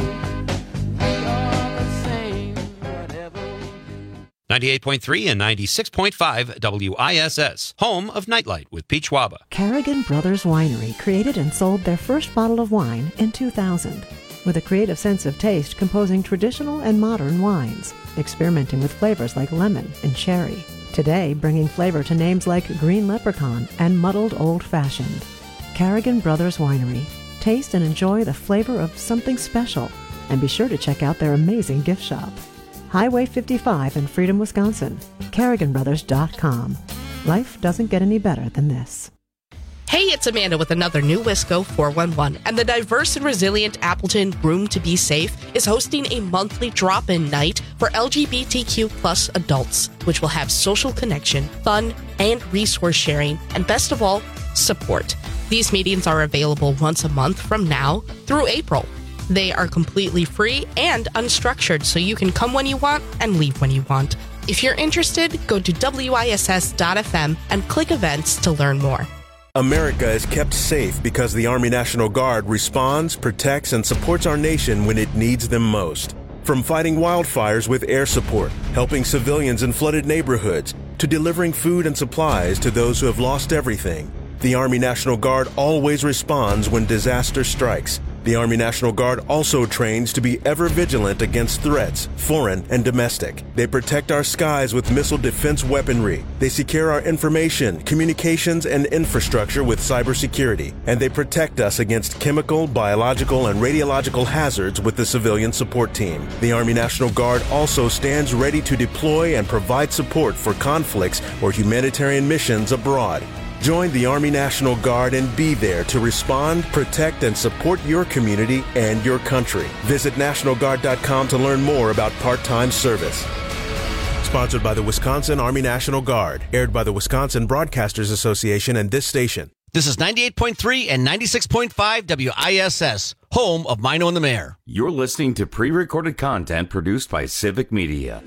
We are the same, whatever we do. ninety-eight point three and ninety-six point five W I S S, home of Nightlight with Pete Schwaba. Carrigan Brothers Winery created and sold their first bottle of wine in two thousand. With a creative sense of taste, composing traditional and modern wines, experimenting with flavors like lemon and cherry. Today, bringing flavor to names like Green Leprechaun and Muddled Old Fashioned. Carrigan Brothers Winery. Taste and enjoy the flavor of something special. And be sure to check out their amazing gift shop. Highway fifty-five in Freedom, Wisconsin. Carrigan Brothers dot com. Life doesn't get any better than this. Hey, it's Amanda with another new Wisco four one one, and the diverse and resilient Appleton Room to Be Safe is hosting a monthly drop-in night for L G B T Q plus adults, which will have social connection, fun, and resource sharing, and best of all, support. These meetings are available once a month from now through April. They are completely free and unstructured, so you can come when you want and leave when you want. If you're interested, go to W I S S dot F M and click events to learn more. America is kept safe because the Army National Guard responds, protects, and supports our nation when it needs them most. From fighting wildfires with air support, helping civilians in flooded neighborhoods, to delivering food and supplies to those who have lost everything, the Army National Guard always responds when disaster strikes. The Army National Guard also trains to be ever vigilant against threats, foreign and domestic. They protect our skies with missile defense weaponry. They secure our information, communications, and infrastructure with cybersecurity. And they protect us against chemical, biological, and radiological hazards with the civilian support team. The Army National Guard also stands ready to deploy and provide support for conflicts or humanitarian missions abroad. Join the Army National Guard and be there to respond, protect, and support your community and your country. Visit National Guard dot com to learn more about part-time service. Sponsored by the Wisconsin Army National Guard. Aired by the Wisconsin Broadcasters Association and this station. This is ninety-eight point three and ninety-six point five W I S S, home of Mino and the Mayor. You're listening to pre-recorded content produced by Civic Media.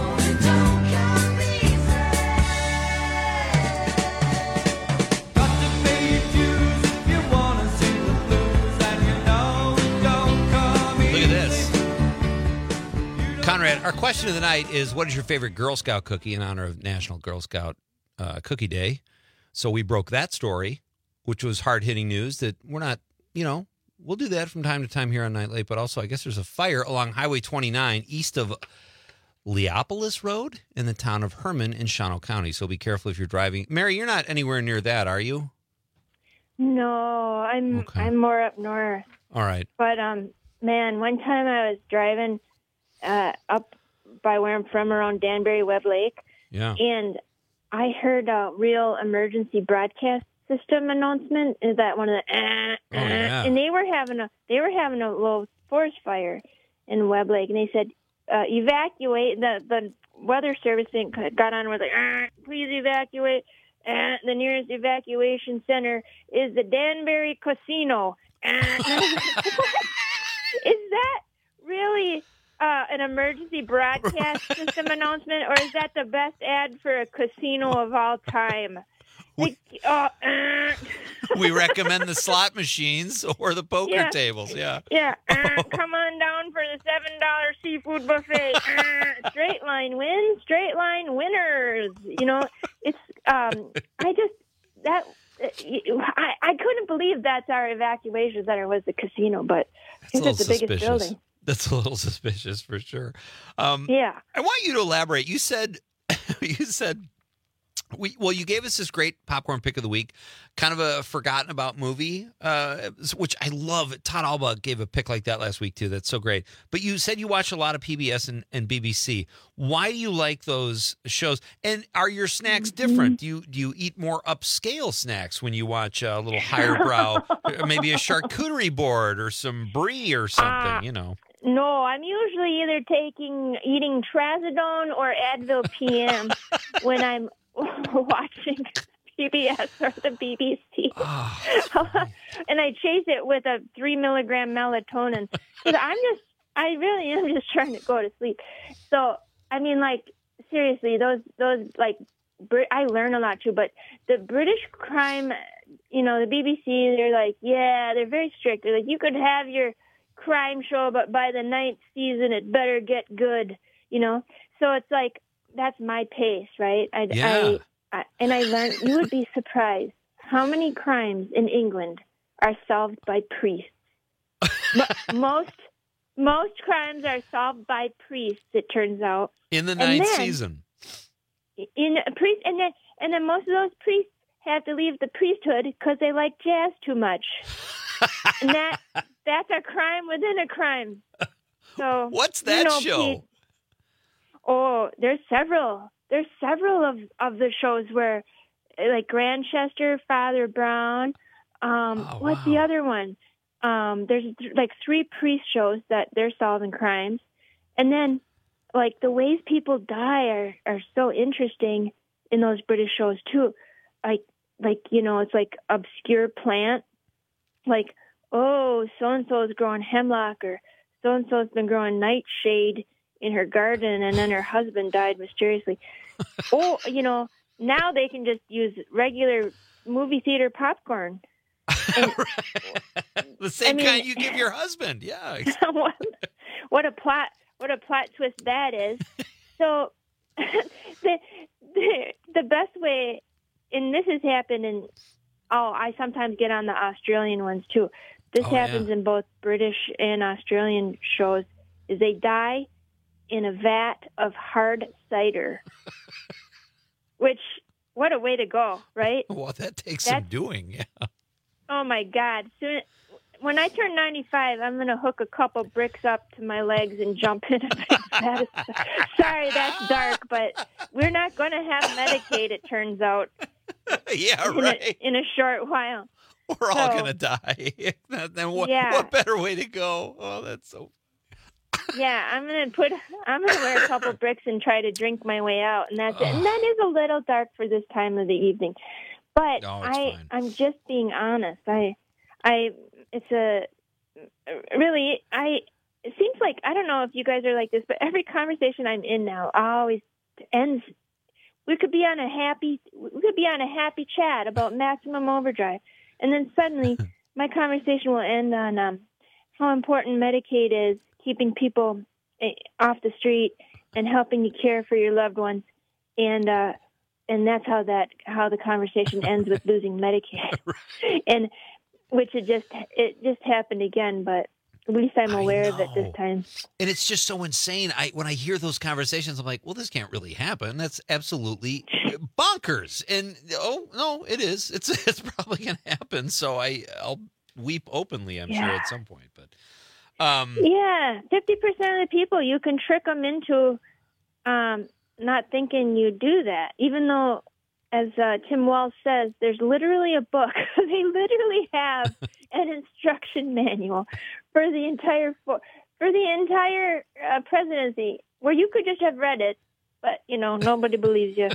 Conrad, our question of the night is, what is your favorite Girl Scout cookie in honor of National Girl Scout uh, Cookie Day? So we broke that story, which was hard-hitting news that we're not, you know, we'll do that from time to time here on Night Late, but also I guess there's a fire along Highway twenty-nine east of Leopolis Road in the town of Herman in Shawano County. So be careful if you're driving. Mary, you're not anywhere near that, are you? No, I'm Okay. I'm more up north. All right. But um, man, one time I was driving uh, up by where I'm from, around Danbury Webb Lake, Yeah. and I heard a real emergency broadcast system announcement. Is that one of the? Uh, Oh, yeah. And they were having a they were having a little forest fire in Webb Lake, and they said uh, evacuate. The the weather service thing got on and was like, uh, please evacuate. Uh, the nearest evacuation center is the Danbury Casino. Uh, is that really uh, an emergency broadcast system announcement, or is that the best ad for a casino of all time? Like, uh, uh, We recommend the slot machines or the poker Yeah. tables. Yeah. yeah, uh, come on down for the seven dollar seafood buffet. Uh, straight line wins, straight line winners. You know, it's um, I just that I I couldn't believe that's our evacuation center was the casino, but That's a it's little the biggest suspicious. building. That's a little suspicious for sure. Um, Yeah. I want you to elaborate. You said, you said, we, well, you gave us this great popcorn pick of the week, kind of a forgotten about movie, uh, which I love. Todd Alba gave a pick like that last week too. That's so great. But you said you watch a lot of P B S and, and B B C. Why do you like those shows? And are your snacks different? Do you do you eat more upscale snacks when you watch a little higher brow, maybe a charcuterie board or some brie or something? Uh, you know. No, I'm usually either taking eating Trazodone or Advil P M when I'm watching P B S or the B B C. And I chase it with a three milligram melatonin. 'Cause I'm just, I really am just trying to go to sleep. So, I mean, like, seriously, those, those like, Brit- I learn a lot too, but the British crime you know, the B B C, they're like, yeah, they're very strict. They're like, you could have your crime show, but by the ninth season, it better get good, you know? So it's like, that's my pace, right? I, Yeah. I, I, and I learned, you would be surprised how many crimes in England are solved by priests. Mo- most most crimes are solved by priests, it turns out. In the And ninth then- season. In a priest, and then and then most of those priests have to leave the priesthood because they like jazz too much, and that that's a crime within a crime. So What's you that know, show? Pete- oh, there's several. There's several of of the shows where, like Grantchester, Father Brown. Um, Oh, what's the other one? Um, there's th- like three priest shows that they're solving crimes, and then like the ways people die are, are so interesting in those British shows too. Like, like, you know, it's like obscure plant. Like, oh, so-and-so is growing hemlock, or so-and-so's been growing nightshade in her garden, and then her husband died mysteriously. Oh, you know, now they can just use regular movie theater popcorn. And, The same I mean- kind you give your husband. Yeah. what, what a plot! What a plot twist that is. So, the, the the best way, and this has happened in. Oh, I sometimes get on the Australian ones too. This Oh, happens yeah. in both British and Australian shows. Is they die in a vat of hard cider, which what a way to go, right? Well, that takes some That's- doing. Yeah. Oh my God! Soon, when I turn ninety-five, I'm going to hook a couple bricks up to my legs and jump in a big vat of- Sorry, that's dark, but we're not going to have Medicaid. It turns out. Yeah, in right. A, in a short while. We're all So- going to die. Then what, Yeah. what better way to go? Oh, that's so. Yeah, I'm gonna put. I'm gonna wear a couple bricks and try to drink my way out, and that's it. And that is a little dark for this time of the evening, but No, it's I, fine. I'm just being honest. I, I, it's a really. I. It seems like I don't know if you guys are like this, but every conversation I'm in now always ends. We could be on a happy. We could be on a happy chat about Maximum Overdrive, and then suddenly my conversation will end on um, how important Medicaid is, keeping people eh, off the street and helping you care for your loved ones, and uh, and that's how that how the conversation ends with losing Medicaid, and which it just it just happened again, but at least I'm aware of it this time. And it's just so insane. I when I hear those conversations, I'm like, well, this can't really happen. That's absolutely bonkers. And oh no, it is. It's it's probably gonna happen. So I I'll weep openly, I'm sure, Yeah. at some point. But um Yeah, fifty percent of the people, you can trick them into um, not thinking you do that, even though, as uh, Tim Walsh says, there's literally a book. They literally have an instruction manual for the entire for, for the entire uh, presidency, where you could just have read it, but you know nobody believes you.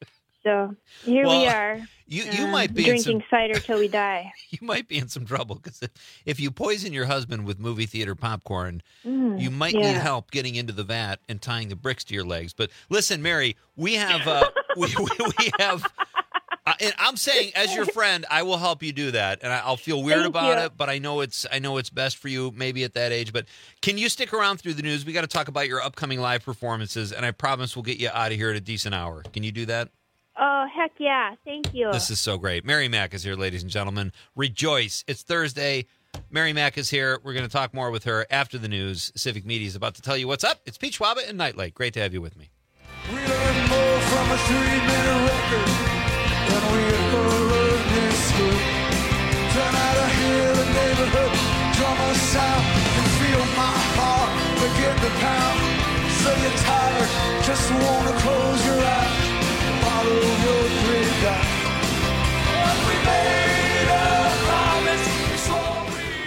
So here we Well, are. you- you uh, might be in drinking some- cider till we die. you might be in some trouble because if, if you poison your husband with movie theater popcorn, Mm, you might yeah. need help getting into the vat and tying the bricks to your legs. But listen, Mary, we have uh, we, we, we have. Uh, and I'm saying, as your friend, I will help you do that, and I, I'll feel weird Thank about you. it. But I know it's I know it's best for you, maybe at that age. But can you stick around through the news? We got to talk about your upcoming live performances, and I promise we'll get you out of here at a decent hour. Can you do that? Oh heck yeah! Thank you. This is so great. Mary Mack is here, ladies and gentlemen. Rejoice. It's Thursday. Mary Mack is here. We're going to talk more with her after the news. Civic Media is about to tell you what's up. It's Pete Schwaba and Nightlight. Great to have you with me. We learn more from a three-minute record than we ever learned in school. Turn out a hill, a neighborhood, drum a sound, and feel my heart begin to pound. So you're tired, just wanna close your eyes, follow your dream down. But we made a promise, so we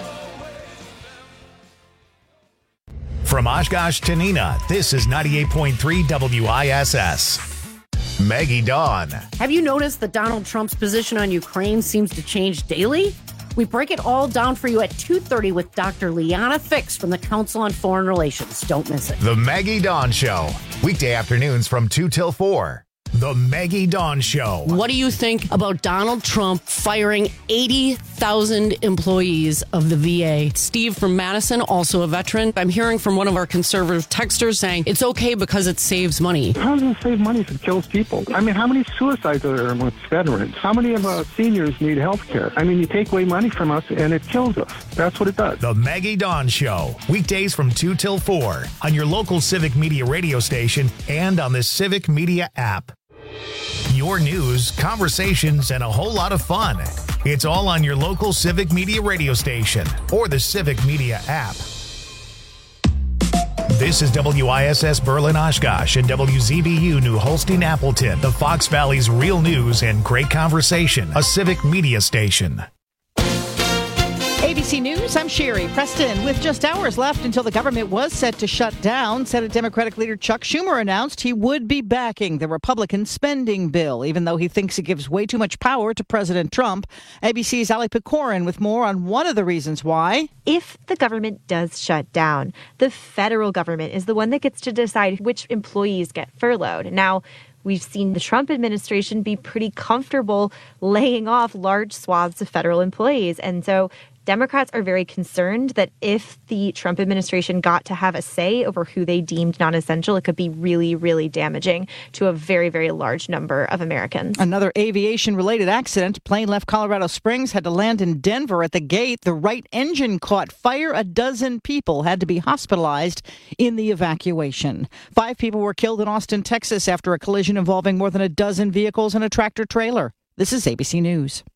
From Oshkosh to Neenah, this is ninety-eight point three W I S S. Maggie Dawn. Have you noticed that Donald Trump's position on Ukraine seems to change daily? We break it all down for you at two thirty with Doctor Liana Fix from the Council on Foreign Relations. Don't miss it. The Maggie Dawn Show. Weekday afternoons from two till four. The Maggie Dawn Show. What do you think about Donald Trump firing eighty thousand employees of the V A? Steve from Madison, also a veteran. I'm hearing from one of our conservative texters saying it's okay because it saves money. How does it save money if it kills people? I mean, how many suicides are there amongst veterans? How many of our seniors need health care? I mean, you take away money from us and it kills us. That's what it does. The Maggie Dawn Show. Weekdays from two till four on your local Civic Media radio station and on the Civic Media app. Your news, conversations, and a whole lot of fun. It's all on your local Civic Media radio station or the Civic Media app. This is W I S S Berlin Oshkosh and W Z B U New Holstein Appleton, the Fox Valley's real news and great conversation, a Civic Media station. A B C News, I'm Sherry Preston. With just hours left until the government was set to shut down, Senate Democratic leader Chuck Schumer announced he would be backing the Republican spending bill, even though he thinks it gives way too much power to President Trump. A B C's Ali Pecorin with more on one of the reasons why. If the government does shut down, the federal government is the one that gets to decide which employees get furloughed. Now, we've seen the Trump administration be pretty comfortable laying off large swaths of federal employees. And so Democrats are very concerned that if the Trump administration got to have a say over who they deemed non-essential, it could be really, really damaging to a very, very large number of Americans. Another aviation-related accident. Plane left Colorado Springs, had to land in Denver. At the gate, the right engine caught fire. A dozen people had to be hospitalized in the evacuation. Five people were killed in Austin, Texas, after a collision involving more than a dozen vehicles and a tractor-trailer. This is A B C News.